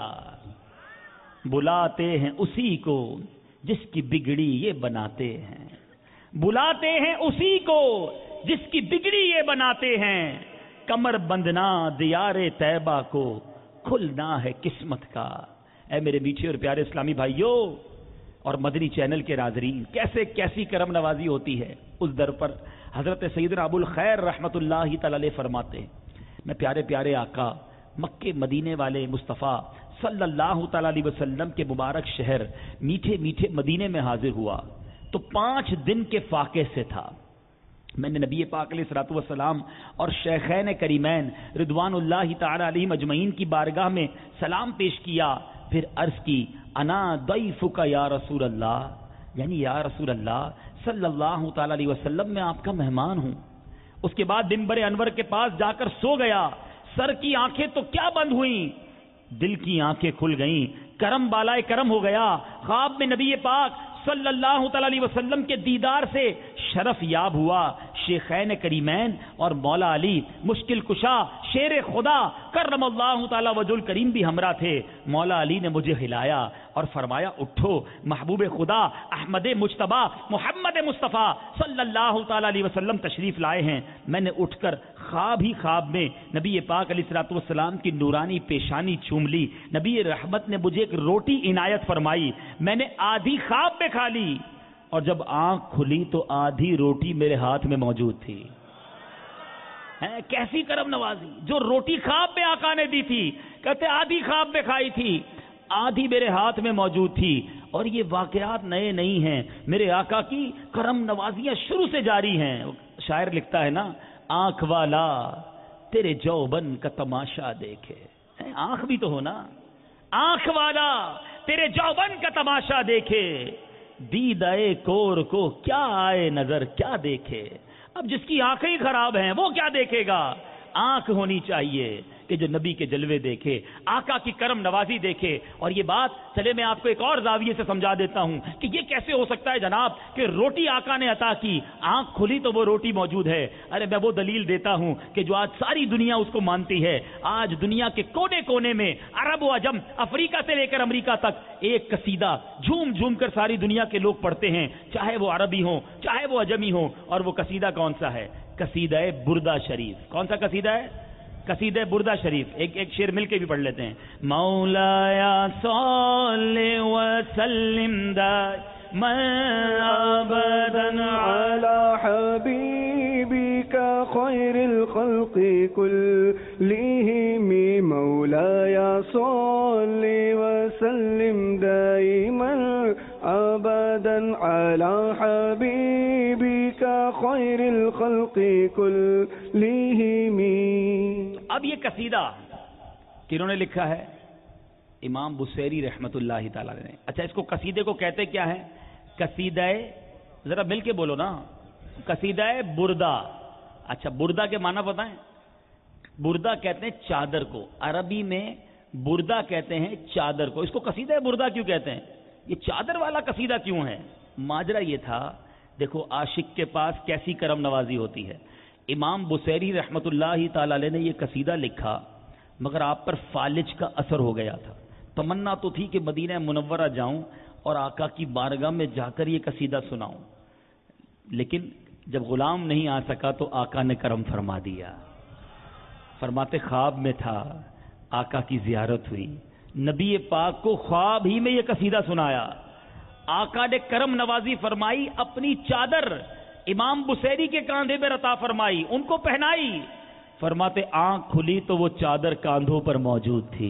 بلاتے ہیں اسی کو جس کی بگڑی یہ بناتے ہیں، بلاتے ہیں اسی کو جس کی بگڑی یہ بناتے ہیں، کمر بندنا دیار طیبہ کو کھلنا ہے قسمت کا۔ اے میرے میٹھے اور پیارے اسلامی بھائیوں اور مدنی چینل کے ناظرین، کیسے کیسی کرم نوازی ہوتی ہے اس در پر۔ حضرت سیدنا ابو الخیر رحمت اللہ تعالی علیہ فرماتے ہیں، میں پیارے پیارے آقا مکے مدینے والے مصطفیٰ صلی اللہ تعالی علیہ وسلم کے مبارک شہر میٹھے میٹھے مدینے میں حاضر ہوا تو پانچ دن کے فاقے سے تھا۔ میں نے نبی پاک علیہ الصلوۃ والسلام اور شیخین کریمین رضوان اللہ تعالی علیہم اجمعین کی بارگاہ میں سلام پیش کیا، پھر عرض کی انا ضیفک یا رسول اللہ، یعنی یا رسول اللہ صلی اللہ تعالی علیہ وسلم میں آپ کا مہمان ہوں۔ اس کے بعد منبر انور کے پاس جا کر سو گیا، سر کی آنکھیں تو کیا بند ہوئیں، دل کی آنکھیں کھل گئیں، کرم بالائے کرم ہو گیا۔ خواب میں نبی پاک صلی اللہ تعالی علیہ وسلم کے دیدار سے شرف یاب ہوا۔ شیخین کریمین اور مولا علی مشکل کشا شیر خدا کرم اللہ تعالی وجہ الکریم بھی ہمراہ تھے۔ مولا علی نے مجھے ہلایا اور فرمایا اٹھو، محبوب خدا احمد مجتبی محمد مصطفیٰ صلی اللہ تعالی علیہ وسلم تشریف لائے ہیں۔ میں نے اٹھ کر خواب ہی خواب میں نبی پاک علیہ الصلوۃ والسلام کی نورانی پیشانی چوم لی۔ نبی رحمت نے مجھے ایک روٹی عنایت فرمائی، میں نے آدھی خواب میں کھا لی اور جب آنکھ کھلی تو آدھی روٹی میرے ہاتھ میں موجود تھی۔ ہے کیسی کرم نوازی، جو روٹی خواب میں آقا نے دی تھی، کہتے آدھی خواب میں کھائی تھی، آدھی میرے ہاتھ میں موجود تھی۔ اور یہ واقعات نئے نہیں ہیں، میرے آقا کی کرم نوازیاں شروع سے جاری ہیں۔ شاعر لکھتا ہے نا، آنکھ والا تیرے جوبن کا تماشا دیکھے، آنکھ بھی تو ہو نا، آنکھ والا تیرے جوبن کا تماشا دیکھے، دیدائے کور کو کیا آئے نظر کیا دیکھے۔ اب جس کی آنکھیں ہی خراب ہیں وہ کیا دیکھے گا؟ آنکھ ہونی چاہیے کہ جو نبی کے جلوے دیکھے، آقا کی کرم نوازی دیکھے۔ اور یہ بات چلے میں آپ کو ایک اور زاویے سے سمجھا دیتا ہوں کہ یہ کیسے ہو سکتا ہے جناب کہ روٹی آقا نے عطا کی، آنکھ کھلی تو وہ روٹی موجود ہے۔ ارے میں وہ دلیل دیتا ہوں کہ جو آج ساری دنیا اس کو مانتی ہے۔ آج دنیا کے کونے کونے میں عرب و عجم، افریقہ سے لے کر امریکہ تک ایک قصیدہ جھوم جھوم کر ساری دنیا کے لوگ پڑھتے ہیں، چاہے وہ عربی ہوں چاہے وہ عجمی ہوں۔ اور وہ قصیدہ کون سا ہے؟ قصیدہ بردہ شریف. کون سا قصیدہ ہے؟ قصیدہ بردہ شریف. ایک ایک شعر مل کے بھی پڑھ لیتے ہیں. مولا صلی وسلم دائما ابدا على حبيبك خير الخلق كلهم مولاي صل وسلم دائما ابدا على حبيبك خير الخلق كلهم. اب یہ قصیدہ کنہوں نے لکھا ہے؟ امام بصیری رحمت اللہ تعالی نے. اچھا اس کو قصیدے کو کہتے کیا ہے؟ قصیدہ ذرا مل کے بولو نا. قصیدہ بردہ. اچھا بردہ کے معنی پتہ ہے؟ بردہ کہتے ہیں چادر کو. عربی میں بردہ کہتے ہیں چادر کو. اس کو قصیدہ بردہ کیوں کہتے ہیں؟ یہ چادر والا قصیدہ کیوں ہے؟ ماجرا یہ تھا، دیکھو عاشق کے پاس کیسی کرم نوازی ہوتی ہے. امام بصیری رحمت اللہ تعالی علیہ نے یہ قصیدہ لکھا، مگر آپ پر فالج کا اثر ہو گیا تھا. تمنا تو تھی کہ مدینہ منورہ جاؤں اور آقا کی بارگاہ میں جا کر یہ قصیدہ سناؤں، لیکن جب غلام نہیں آ سکا تو آقا نے کرم فرما دیا. فرماتے خواب میں تھا، آقا کی زیارت ہوئی، نبی پاک کو خواب ہی میں یہ قصیدہ سنایا. آقا نے کرم نوازی فرمائی، اپنی چادر امام بصیری کے کاندھے پر عطا فرمائی، ان کو پہنائی. فرماتے آنکھ کھلی تو وہ چادر کاندھوں پر موجود تھی.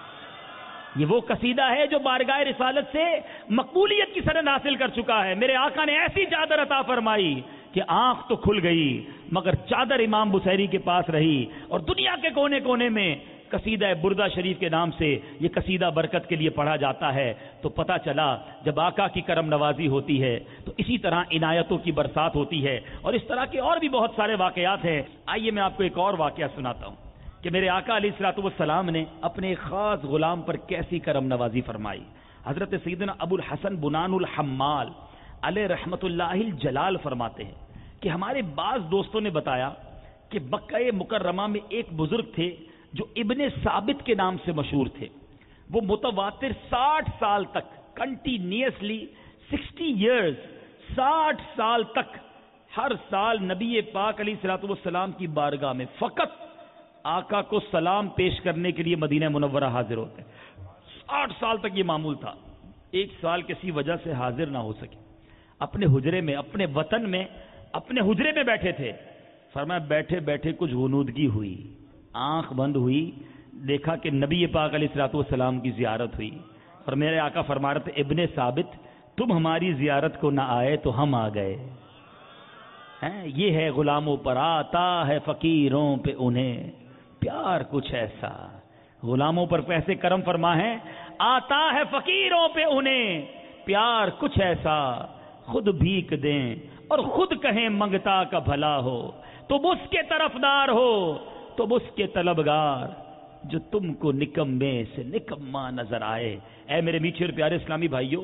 یہ وہ قصیدہ ہے جو بارگاہ رسالت سے مقبولیت کی سند حاصل کر چکا ہے. میرے آقا نے ایسی چادر عطا فرمائی کہ آنکھ تو کھل گئی مگر چادر امام بصیری کے پاس رہی. اور دنیا کے کونے کونے میں قصیدہ بردہ شریف کے نام سے یہ قصیدہ برکت کے لیے پڑھا جاتا ہے. تو پتہ چلا جب آقا کی کرم نوازی ہوتی ہے تو اسی طرح عنایتوں کی برسات ہوتی ہے. اور اس طرح کے اور بھی بہت سارے واقعات ہیں. آئیے میں آپ کو ایک اور واقعہ سناتا ہوں کہ میرے آقا علیہ الصلوۃ والسلام نے اپنے خاص غلام پر کیسی کرم نوازی فرمائی. حضرت سیدنا ابو الحسن بنان الحمال علیہ رحمت اللہ الجلال فرماتے ہیں کہ ہمارے بعض دوستوں نے بتایا کہ مکہ مکرمہ میں ایک بزرگ تھے جو ابن ثابت کے نام سے مشہور تھے. وہ متواتر ساٹھ سال تک کنٹینیوسلی سکسٹی ایئرز ساٹھ سال تک ہر سال نبی پاک علیہ الصلوۃ والسلام کی بارگاہ میں فقط آقا کو سلام پیش کرنے کے لیے مدینہ منورہ حاضر ہوتے. ساٹھ سال تک یہ معمول تھا. ایک سال کسی وجہ سے حاضر نہ ہو سکے، اپنے حجرے میں، اپنے وطن میں، اپنے حجرے میں بیٹھے تھے. فرمایا بیٹھے بیٹھے کچھ غنودگی ہوئی، آنکھ بند ہوئی، دیکھا کہ نبی پاک علیہ الصلوۃ والسلام کی زیارت ہوئی. اور میرے آقا فرما رہے تھے ابن ثابت تم ہماری زیارت کو نہ آئے تو ہم آ گئے. یہ ہے غلاموں پر آتا ہے فقیروں پہ انہیں پیار کچھ ایسا. غلاموں پر پیسے کرم فرما ہے، آتا ہے فقیروں پہ انہیں پیار کچھ ایسا. خود بھیک دیں اور خود کہیں منگتا کا بھلا ہو، تم اس کے طرفدار ہو تم اس کے طلبگار جو تم کو نکمے سے نکما نظر آئے. اے میرے میٹھے اور پیارے اسلامی بھائیوں،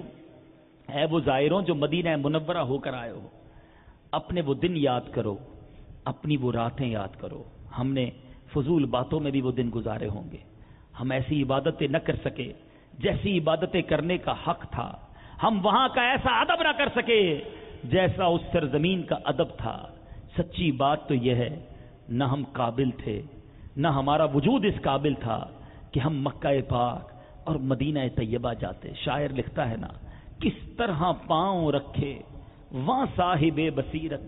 اے وہ زائروں جو مدینہ منورہ ہو کر آئے ہو، اپنے وہ دن یاد کرو، اپنی وہ راتیں یاد کرو. ہم نے فضول باتوں میں بھی وہ دن گزارے ہوں گے. ہم ایسی عبادتیں نہ کر سکے جیسی عبادتیں کرنے کا حق تھا. ہم وہاں کا ایسا ادب نہ کر سکے جیسا اس سرزمین کا ادب تھا. سچی بات تو یہ ہے نہ ہم قابل تھے، نہ ہمارا وجود اس قابل تھا کہ ہم مکہ پاک اور مدینہ طیبہ جاتے. شاعر لکھتا ہے نا، کس طرح پاؤں رکھے وہاں صاحب بصیرت،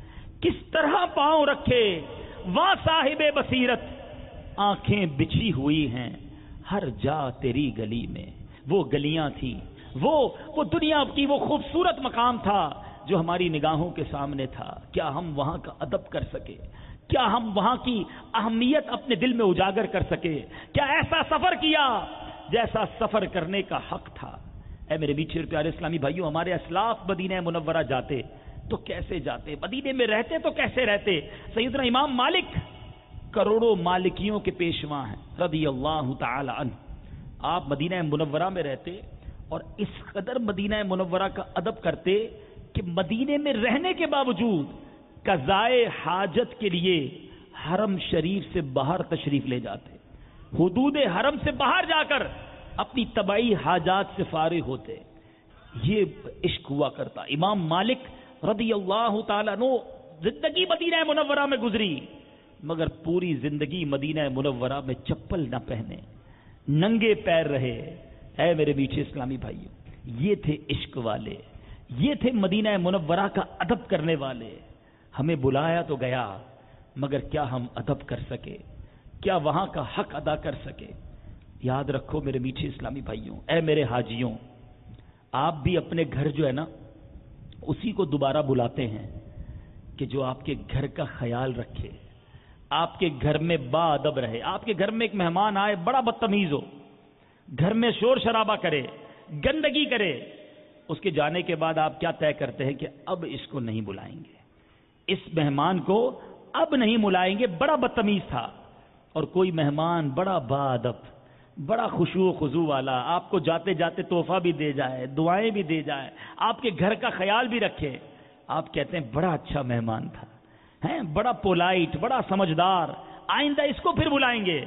کس طرح پاؤں رکھے وہاں صاحب بصیرت. آنکھیں بچھی ہوئی ہیں ہر جا تیری گلی میں. وہ گلیاں تھیں، وہ وہ دنیا کی وہ خوبصورت مقام تھا جو ہماری نگاہوں کے سامنے تھا. کیا ہم وہاں کا ادب کر سکے؟ کیا ہم وہاں کی اہمیت اپنے دل میں اجاگر کر سکے؟ کیا ایسا سفر کیا جیسا سفر کرنے کا حق تھا؟ اے میرے میٹھے اور پیارے اسلامی بھائیوں، ہمارے اسلاف مدینہ منورہ جاتے تو کیسے جاتے، مدینے میں رہتے تو کیسے رہتے. سیدنا امام مالک کروڑوں مالکیوں کے پیشوا ہیں رضی اللہ تعالی عنہ. آپ مدینہ منورہ میں رہتے اور اس قدر مدینہ منورہ کا ادب کرتے کہ مدینے میں رہنے کے باوجود قضائے حاجت کے لیے حرم شریف سے باہر تشریف لے جاتے، حدود حرم سے باہر جا کر اپنی طبعی حاجات سے فارغ ہوتے. یہ عشق ہوا کرتا. امام مالک رضی اللہ تعالیٰ عنہ जिंदगी मदीना मुनव्वरा में गुजरी, मगर पूरी जिंदगी मदीना मुनव्वरा में चप्पल न पहने, नंगे पैर रहे। ऐ मेरे मीठे इस्लामी भाइयों, ये थे इश्क वाले, ये थे मदीना मुनव्वरा का अदब करने वाले। हमें बुलाया तो गया, मगर क्या हम अदब कर सके, क्या वहां का हक अदा कर सके? याद रखो मेरे मीठे इस्लामी भाइयों, ऐ मेरे हाजियों, आप भी अपने घर जो है ना उसी को दोबारा बुलाते हैं कि जो आपके घर का ख्याल रखे, आपके घर में बाअदब रहे। आपके घर में एक मेहमान आए, बड़ा बदतमीज हो, घर में शोर शराबा करे, गंदगी करे, उसके जाने के बाद आप क्या तय करते हैं कि अब इसको नहीं बुलाएंगे, इस मेहमान को अब नहीं बुलाएंगे, बड़ा बदतमीज था। और कोई मेहमान बड़ा बाअदब, बड़ा खुशू खुजू वाला, आपको जाते जाते तोहफा भी दे जाए, दुआएं भी दे जाए, आपके घर का ख्याल भी रखे, आप कहते हैं बड़ा अच्छा मेहमान था, हैं, बड़ा पोलाइट, बड़ा समझदार, आइंदा इसको फिर बुलाएंगे।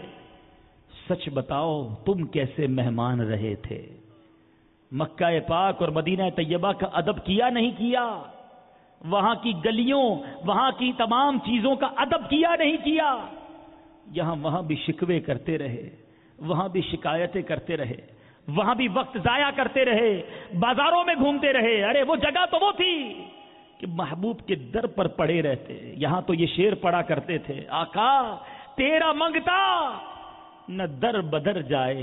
सच बताओ तुम कैसे मेहमान रहे थे? मक्का पाक और मदीना तैयबा का अदब किया नहीं किया? वहां की गलियों, वहां की तमाम चीजों का अदब किया नहीं किया? यहां वहां भी शिकवे करते रहे, वहां भी शिकायतें करते रहे, वहां भी वक्त जाया करते रहे, बाजारों में घूमते रहे। अरे वो जगह तो वो थी कि महबूब के दर पर पड़े रहते। यहां तो ये शेर पड़ा करते थे, आका तेरा मंगता न दर बदर जाए,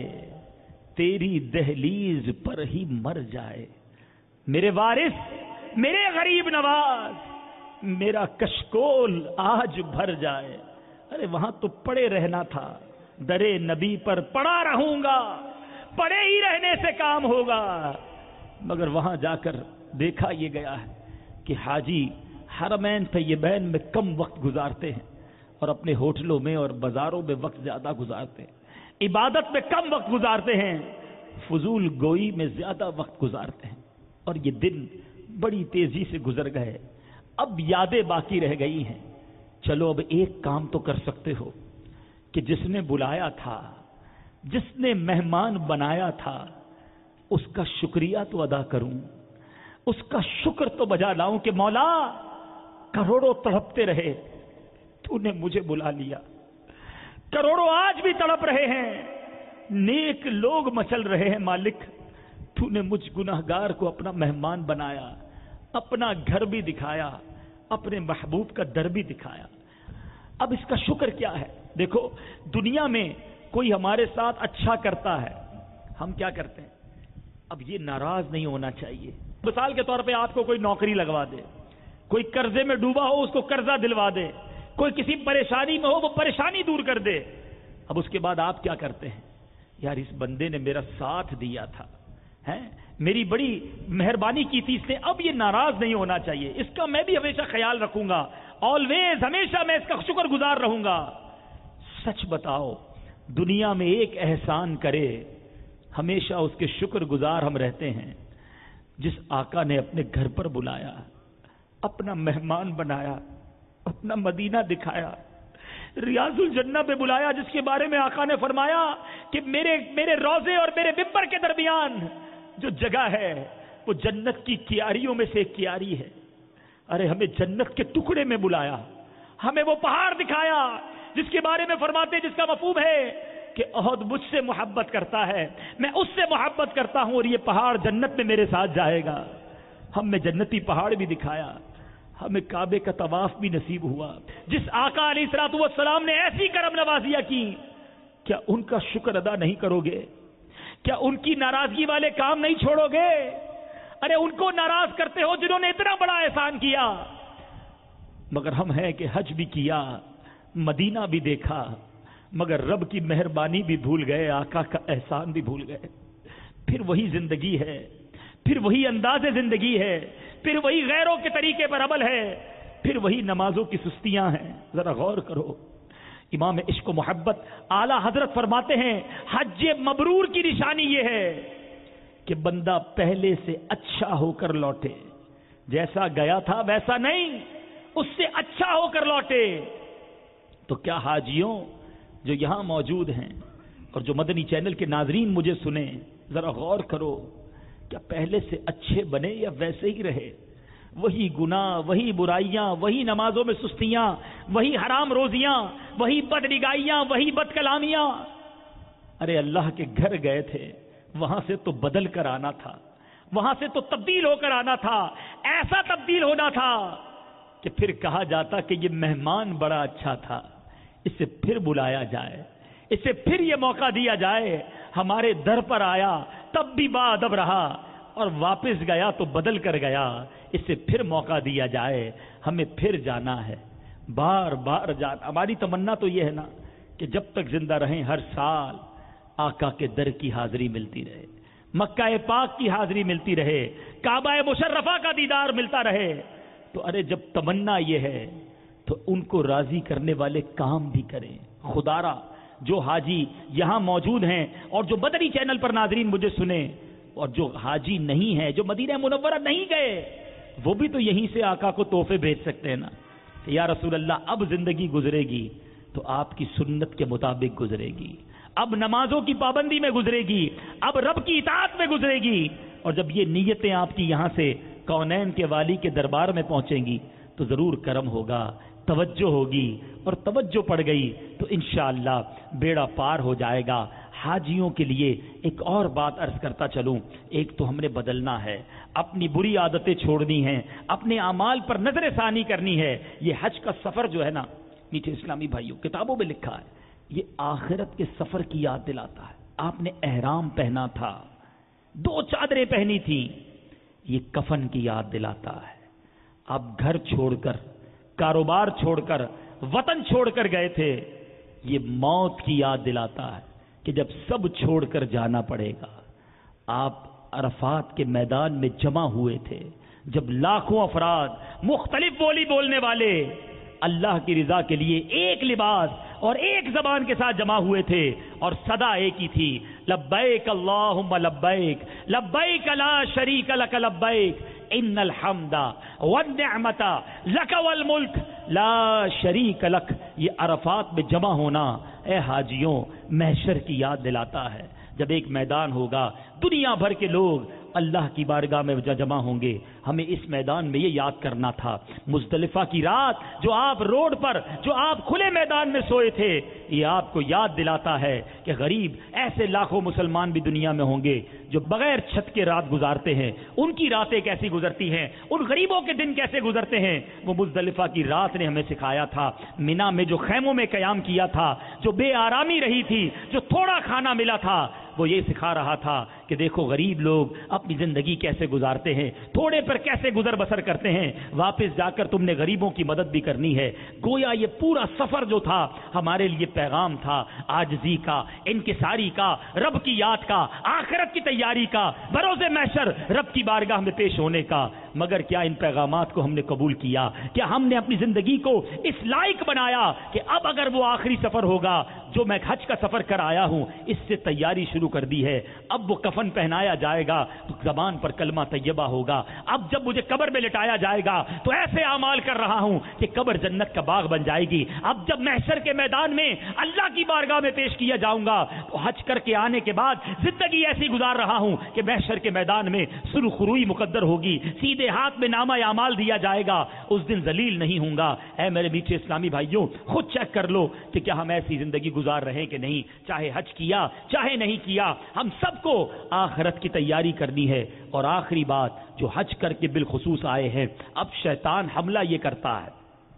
तेरी दहलीज पर ही मर जाए। मेरे वारिस, मेरे गरीब नवाज, मेरा कशकोल आज भर जाए। अरे वहां तो पड़े रहना था, दरे नबी पर पड़ा रहूंगा, पड़े ही रहने से काम होगा। मगर वहां जाकर देखा यह गया है कि हाजी हरमैन तैयबैन में कम वक्त गुजारते हैं और अपने होटलों में और बाजारों में वक्त ज्यादा गुजारते हैं, इबादत में कम वक्त गुजारते हैं, फजूल गोई में ज्यादा वक्त गुजारते हैं। और ये दिन बड़ी तेजी से गुजर गए, अब यादें बाकी रह गई हैं। चलो अब एक काम तो कर सकते हो कि जिसने बुलाया था, जिसने मेहमान बनाया था, उसका शुक्रिया तो अदा करूं, उसका शुक्र तो बजा लाऊं कि मौला करोड़ों तड़पते रहे, तूने मुझे बुला लिया। करोड़ों आज भी तड़प रहे हैं, नेक लोग मचल रहे हैं, मालिक तूने मुझ गुनाहगार को अपना मेहमान बनाया, अपना घर भी दिखाया, अपने महबूब का दर भी दिखाया। अब इसका शुक्र क्या है? देखो दुनिया में कोई हमारे साथ अच्छा करता है, हम क्या करते हैं? अब ये नाराज नहीं होना चाहिए। मिसाल के तौर पे आपको कोई नौकरी लगवा दे, कोई कर्जे में डूबा हो उसको कर्जा दिलवा दे, कोई किसी परेशानी में हो वो परेशानी दूर कर दे। अब उसके बाद आप क्या करते हैं? यार इस बंदे ने मेरा साथ दिया था, है मेरी बड़ी मेहरबानी की थी इसने, अब ये नाराज नहीं होना चाहिए, इसका मैं भी हमेशा ख्याल रखूंगा, ऑलवेज हमेशा मैं इसका शुक्रगुजार रहूंगा। सच बताओ दुनिया में एक एहसान करे हमेशा उसके शुक्रगुजार हम रहते हैं। जिस आका ने अपने घर पर बुलाया, अपना मेहमान बनाया, अपना मदीना दिखाया, रियाजुल जन्नह पे बुलाया, जिसके बारे में आका ने फरमाया कि मेरे मेरे रोजे और मेरे मिंबर के दरमियान जो जगह है वो जन्नत की कियारियों में से एक कियारी है। अरे हमें जन्नत के टुकड़े में बुलाया, हमें वो पहाड़ दिखाया जिसके बारे में फरमाते, जिसका मफहूम है कि अहद मुझसे मोहब्बत करता है, मैं उससे मोहब्बत करता हूं और ये पहाड़ जन्नत में मेरे साथ जाएगा। हमें जन्नती पहाड़ भी दिखाया, हमें काबे का तवाफ भी नसीब हुआ। जिस आका अलैहिस्सलातु वस्सलाम ने ऐसी करम नवाजियां की, क्या उनका शुक्र अदा नहीं करोगे? क्या उनकी नाराजगी वाले काम नहीं छोड़ोगे? अरे उनको नाराज करते हो जिन्होंने इतना बड़ा एहसान किया। मगर हम हैं कि हज भी किया, मदीना भी देखा, मगर रब की मेहरबानी भी भूल गए, आका का एहसान भी भूल गए। फिर वही जिंदगी है, फिर वही अंदाज़े जिंदगी है, फिर वही गैरों के तरीके पर अमल है, फिर वही नमाजों की सुस्तियां हैं। जरा गौर करो, इमाम इश्क मोहब्बत आला हजरत फरमाते हैं हज मबरूर की निशानी यह है कि बंदा पहले से अच्छा होकर लौटे, जैसा गया था वैसा नहीं, उससे अच्छा होकर लौटे। तो क्या हाजियों जो यहां मौजूद हैं और जो मदनी चैनल के नाजरीन मुझे सुने, जरा गौर करो, क्या पहले से अच्छे बने या वैसे ही रहे? وہی گناہ، وہی برائیاں، وہی نمازوں میں سستیاں، وہی حرام روزیاں، وہی بد نگاہیاں، وہی بد کلامیاں. ارے اللہ کے گھر گئے تھے، وہاں سے تو بدل کر آنا تھا، وہاں سے تو تبدیل ہو کر آنا تھا. ایسا تبدیل ہونا تھا کہ پھر کہا جاتا کہ یہ مہمان بڑا اچھا تھا، اسے پھر بلایا جائے، اسے پھر یہ موقع دیا جائے. ہمارے در پر آیا تب بھی با ادب رہا اور واپس گیا تو بدل کر گیا، اسے پھر موقع دیا جائے. ہمیں پھر جانا ہے، بار بار جانا. ہماری تمنا تو یہ ہے نا کہ جب تک زندہ رہیں ہر سال آقا کے در کی حاضری ملتی رہے، مکہ پاک کی حاضری ملتی رہے، کعبہ مشرفہ کا دیدار ملتا رہے. تو ارے جب تمنا یہ ہے تو ان کو راضی کرنے والے کام بھی کریں. خدا را جو حاجی یہاں موجود ہیں اور جو بدری چینل پر ناظرین مجھے سنیں، اور جو حاجی نہیں ہے، جو مدینہ منورہ نہیں گئے، وہ بھی تو یہیں سے آقا کو تحفے بھیج سکتے ہیں نا کہ یا رسول اللہ اب زندگی گزرے گی تو آپ کی سنت کے مطابق گزرے گی، اب نمازوں کی پابندی میں گزرے گی، اب رب کی اطاعت میں گزرے گی. اور جب یہ نیتیں آپ کی یہاں سے کونین کے والی کے دربار میں پہنچیں گی تو ضرور کرم ہوگا، توجہ ہوگی، اور توجہ پڑ گئی تو انشاءاللہ بیڑا پار ہو جائے گا. حاجیوں کے لیے ایک اور بات عرض کرتا چلوں. ایک تو ہم نے بدلنا ہے، اپنی بری عادتیں چھوڑنی ہیں، اپنے اعمال پر نظر ثانی کرنی ہے. یہ حج کا سفر جو ہے نا میٹھے اسلامی بھائیوں، کتابوں میں لکھا ہے یہ آخرت کے سفر کی یاد دلاتا ہے. آپ نے احرام پہنا تھا، دو چادریں پہنی تھی، یہ کفن کی یاد دلاتا ہے. آپ گھر چھوڑ کر، کاروبار چھوڑ کر، وطن چھوڑ کر گئے تھے، یہ موت کی یاد دلاتا ہے کہ جب سب چھوڑ کر جانا پڑے گا. آپ عرفات کے میدان میں جمع ہوئے تھے جب لاکھوں افراد مختلف بولی بولنے والے اللہ کی رضا کے لیے ایک لباس اور ایک زبان کے ساتھ جمع ہوئے تھے، اور صدا ایک ہی تھی، لبیک اللہم لبیک، لبیک لا شریک لک لبیک، ان الحمد والنعمت لک والملک لا شریک لک. یہ عرفات میں جمع ہونا اے حاجیوں محشر کی یاد دلاتا ہے. جب ایک میدان ہوگا، دنیا بھر کے لوگ اللہ کی بارگاہ میں جمع ہوں گے. ہمیں اس میدان میں یہ یاد کرنا تھا. مزدلفہ کی رات جو آپ روڈ پر، جو آپ کھلے میدان میں سوئے تھے، یہ آپ کو یاد دلاتا ہے کہ غریب ایسے لاکھوں مسلمان بھی دنیا میں ہوں گے جو بغیر چھت کے رات گزارتے ہیں. ان کی راتیں کیسی گزرتی ہیں، ان غریبوں کے دن کیسے گزرتے ہیں. وہ مزدلفہ کی رات نے ہمیں سکھایا تھا. مینا میں جو خیموں میں قیام کیا تھا، جو بے آرامی رہی تھی، جو تھوڑا کھانا ملا تھا، وہ یہ سکھا رہا تھا کہ دیکھو غریب لوگ اپنی زندگی کیسے گزارتے ہیں، تھوڑے پر کیسے گزر بسر کرتے ہیں. واپس جا کر تم نے غریبوں کی مدد بھی کرنی ہے. گویا یہ پورا سفر جو تھا ہمارے لیے پیغام تھا عاجزی کا، انکساری کا، رب کی یاد کا، آخرت کی تیاری کا، بروز محشر رب کی بارگاہ میں پیش ہونے کا. مگر کیا ان پیغامات کو ہم نے قبول کیا؟ کیا ہم نے اپنی زندگی کو اس لائق بنایا کہ اب اگر وہ آخری سفر ہوگا جو میں حج کا سفر کر آیا ہوں، اس سے تیاری شروع کر دی ہے. اب وہ کفن پہنایا جائے گا تو زبان پر کلمہ طیبہ ہوگا. اب جب مجھے قبر میں لٹایا جائے گا تو ایسے اعمال کر رہا ہوں کہ قبر جنت کا باغ بن جائے گی. اب جب محشر کے میدان میں اللہ کی بارگاہ میں پیش کیا جاؤں گا تو حج کر کے آنے کے بعد زندگی ایسی گزار رہا ہوں کہ محشر کے میدان میں سرخ روئی مقدر ہوگی، سیدھے ہاتھ میں نامہ اعمال دیا جائے گا. اس دن ذلیل نہیں ہوں گا. اے میرے میٹھے اسلامی بھائیوں، خود چیک کر لو کہ کیا ہم ایسی زندگی گزار رہے ہیں کہ نہیں. چاہے حج کیا چاہے نہیں کیا، ہم سب کو آخرت کی تیاری کرنی ہے. اور آخری بات جو حج کر کے بالخصوص آئے ہیں، اب شیطان حملہ یہ کرتا ہے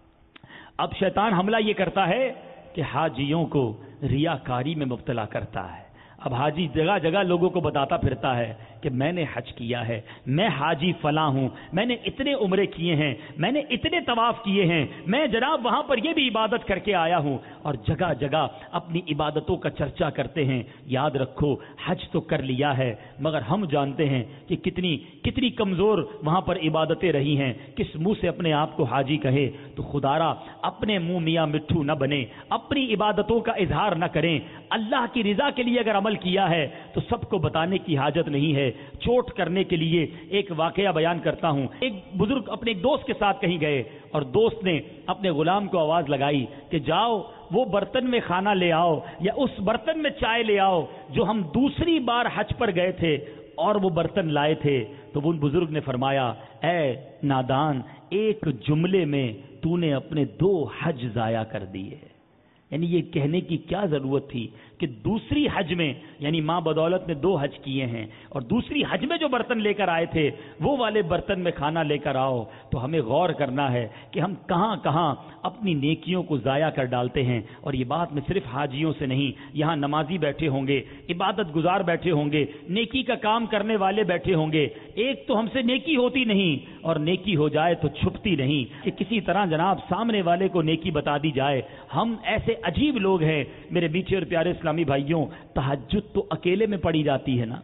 اب شیطان حملہ یہ کرتا ہے کہ حاجیوں کو ریاکاری میں مبتلا کرتا ہے. اب حاجی جگہ جگہ لوگوں کو بتاتا پھرتا ہے کہ میں نے حج کیا ہے، میں حاجی فلاں ہوں، میں نے اتنے عمرے کیے ہیں، میں نے اتنے طواف کیے ہیں، میں جناب وہاں پر یہ بھی عبادت کر کے آیا ہوں. اور جگہ جگہ اپنی عبادتوں کا چرچا کرتے ہیں. یاد رکھو حج تو کر لیا ہے مگر ہم جانتے ہیں کہ کتنی کتنی کمزور وہاں پر عبادتیں رہی ہیں. کس منہ سے اپنے آپ کو حاجی کہے. تو خدارا اپنے منہ میاں مٹھو نہ بنے، اپنی عبادتوں کا اظہار نہ کریں. اللہ کی رضا کے لیے اگر عمل کیا ہے تو سب کو بتانے کی حاجت نہیں ہے. چوٹ کرنے کے لیے ایک واقعہ بیان کرتا ہوں. ایک بزرگ اپنے ایک دوست کے ساتھ کہیں گئے اور دوست نے اپنے غلام کو آواز لگائی کہ جاؤ وہ برتن میں کھانا لے آؤ یا اس برتن میں چائے لے آؤ جو ہم دوسری بار حج پر گئے تھے اور وہ برتن لائے تھے تو ان بزرگ نے فرمایا اے نادان ایک جملے میں تو نے اپنے دو حج ضائع کر دیے. یعنی یہ کہنے کی کیا ضرورت تھی کہ دوسری حج میں یعنی ماں بدولت نے دو حج کیے ہیں اور دوسری حج میں جو برتن لے کر آئے تھے وہ والے برتن میں کھانا لے کر آؤ. تو ہمیں غور کرنا ہے کہ ہم کہاں کہاں اپنی نیکیوں کو ضائع کر ڈالتے ہیں. اور یہ بات میں صرف حاجیوں سے نہیں, یہاں نمازی بیٹھے ہوں گے, عبادت گزار بیٹھے ہوں گے, نیکی کا کام کرنے والے بیٹھے ہوں گے. ایک تو ہم سے نیکی ہوتی نہیں اور نیکی ہو جائے تو چھپتی نہیں کہ کسی طرح جناب سامنے والے کو نیکی بتا دی جائے. ہم ایسے عجیب لوگ ہیں میرے میٹھے اور پیارے اسلامی بھائیوں. تہجد تو اکیلے میں پڑھی جاتی ہے نا,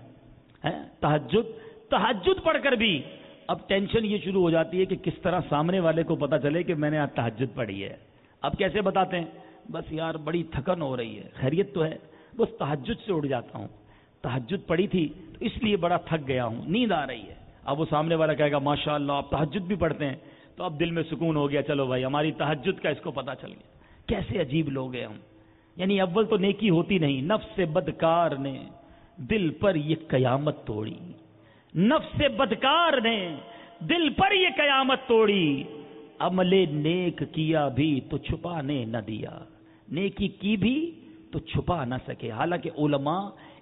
تہجد تہجد پڑھ کر بھی اب ٹینشن یہ شروع ہو جاتی ہے کہ کس طرح سامنے والے کو پتا چلے کہ میں نے آج تہجد پڑھی ہے. اب کیسے بتاتے ہیں؟ بس یار بڑی تھکن ہو رہی ہے, خیریت تو ہے, بس تہجد سے اٹھ جاتا ہوں, تہجد پڑھی تھی تو اس لیے بڑا تھک گیا ہوں, نیند آ رہی ہے. اب وہ سامنے والا کہے گا ماشاءاللہ آپ تہجد بھی پڑھتے ہیں, تو اب دل میں سکون ہو گیا, چلو بھائی ہماری تہجد کا اس کو پتا چل گیا. کیسے عجیب لوگ ہیں ہم. یعنی اول تو نیکی ہوتی نہیں, نفس بدکار نے دل پر یہ قیامت توڑی, نفس بدکار نے دل پر یہ قیامت توڑی, عمل نیک کیا بھی تو چھپانے نہ دیا, نیکی کی بھی تو چھپا نہ سکے. حالانکہ علماء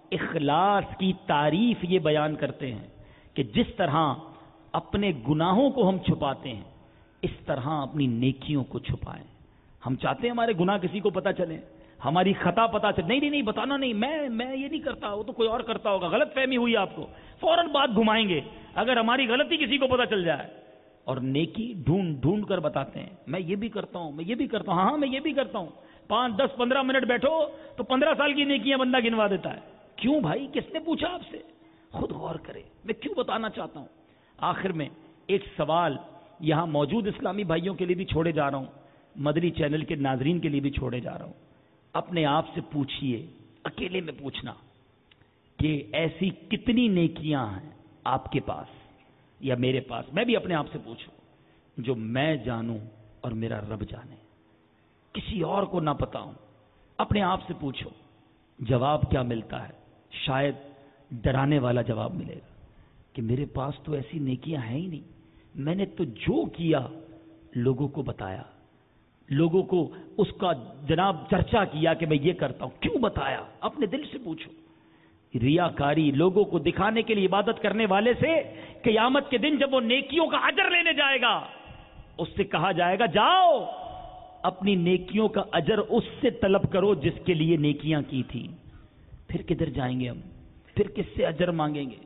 اخلاص کی تعریف یہ بیان کرتے ہیں کہ جس طرح اپنے گناہوں کو ہم چھپاتے ہیں اس طرح اپنی نیکیوں کو چھپائیں. ہم چاہتے ہیں ہمارے گناہ کسی کو پتا چلے, ہماری خطا پتا چلے. نہیں نہیں نہیں بتانا نہیں, میں میں یہ نہیں کرتا, وہ تو کوئی اور کرتا ہوگا, غلط فہمی ہوئی آپ کو, فوراً بات گھمائیں گے اگر ہماری غلطی کسی کو پتا چل جائے. اور نیکی ڈھونڈ ڈھونڈ کر بتاتے ہیں, میں یہ بھی کرتا ہوں, میں یہ بھی کرتا ہوں, ہاں میں یہ بھی کرتا ہوں. پانچ دس پندرہ منٹ بیٹھو تو پندرہ سال کی نیکیاں بندہ گنوا دیتا ہے. کیوں بھائی, کس نے پوچھا آپ سے؟ خود غور کرے میں کیوں بتانا چاہتا ہوں. آخر میں ایک سوال یہاں موجود اسلامی بھائیوں کے لیے بھی چھوڑے جا رہا ہوں, مدنی چینل کے ناظرین کے لیے بھی چھوڑے جا رہا ہوں. اپنے آپ سے پوچھئے, اکیلے میں پوچھنا کہ ایسی کتنی نیکیاں ہیں آپ کے پاس یا میرے پاس, میں بھی اپنے آپ سے پوچھوں, جو میں جانوں اور میرا رب جانے, کسی اور کو نہ پتا ہوں. اپنے آپ سے پوچھو, جواب کیا ملتا ہے؟ شاید ڈرانے والا جواب ملے گا کہ میرے پاس تو ایسی نیکیاں ہیں ہی نہیں, میں نے تو جو کیا لوگوں کو بتایا, لوگوں کو اس کا جناب چرچا کیا کہ میں یہ کرتا ہوں. کیوں بتایا؟ اپنے دل سے پوچھو. ریاکاری, لوگوں کو دکھانے کے لیے عبادت کرنے والے سے قیامت کے دن جب وہ نیکیوں کا اجر لینے جائے گا اس سے کہا جائے گا جاؤ اپنی نیکیوں کا اجر اس سے طلب کرو جس کے لیے نیکیاں کی تھی. پھر کدھر جائیں گے ہم؟ پھر کس سے اجر مانگیں گے؟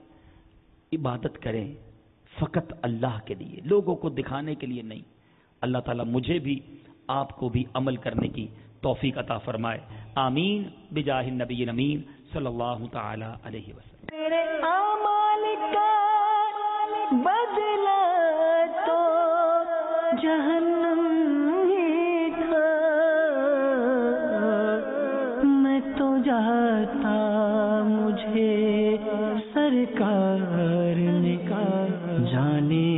عبادت کریں فقط اللہ کے لیے, لوگوں کو دکھانے کے لیے نہیں. اللہ تعالیٰ مجھے بھی آپ کو بھی عمل کرنے کی توفیق عطا فرمائے. آمین بجاہ النبی الامین صلی اللہ تعالی علیہ وسلم. تیرے اعمال کا بدلہ تو جہنم ہی تھا, میں تو جاتا مجھے سرکار نے کہا جانے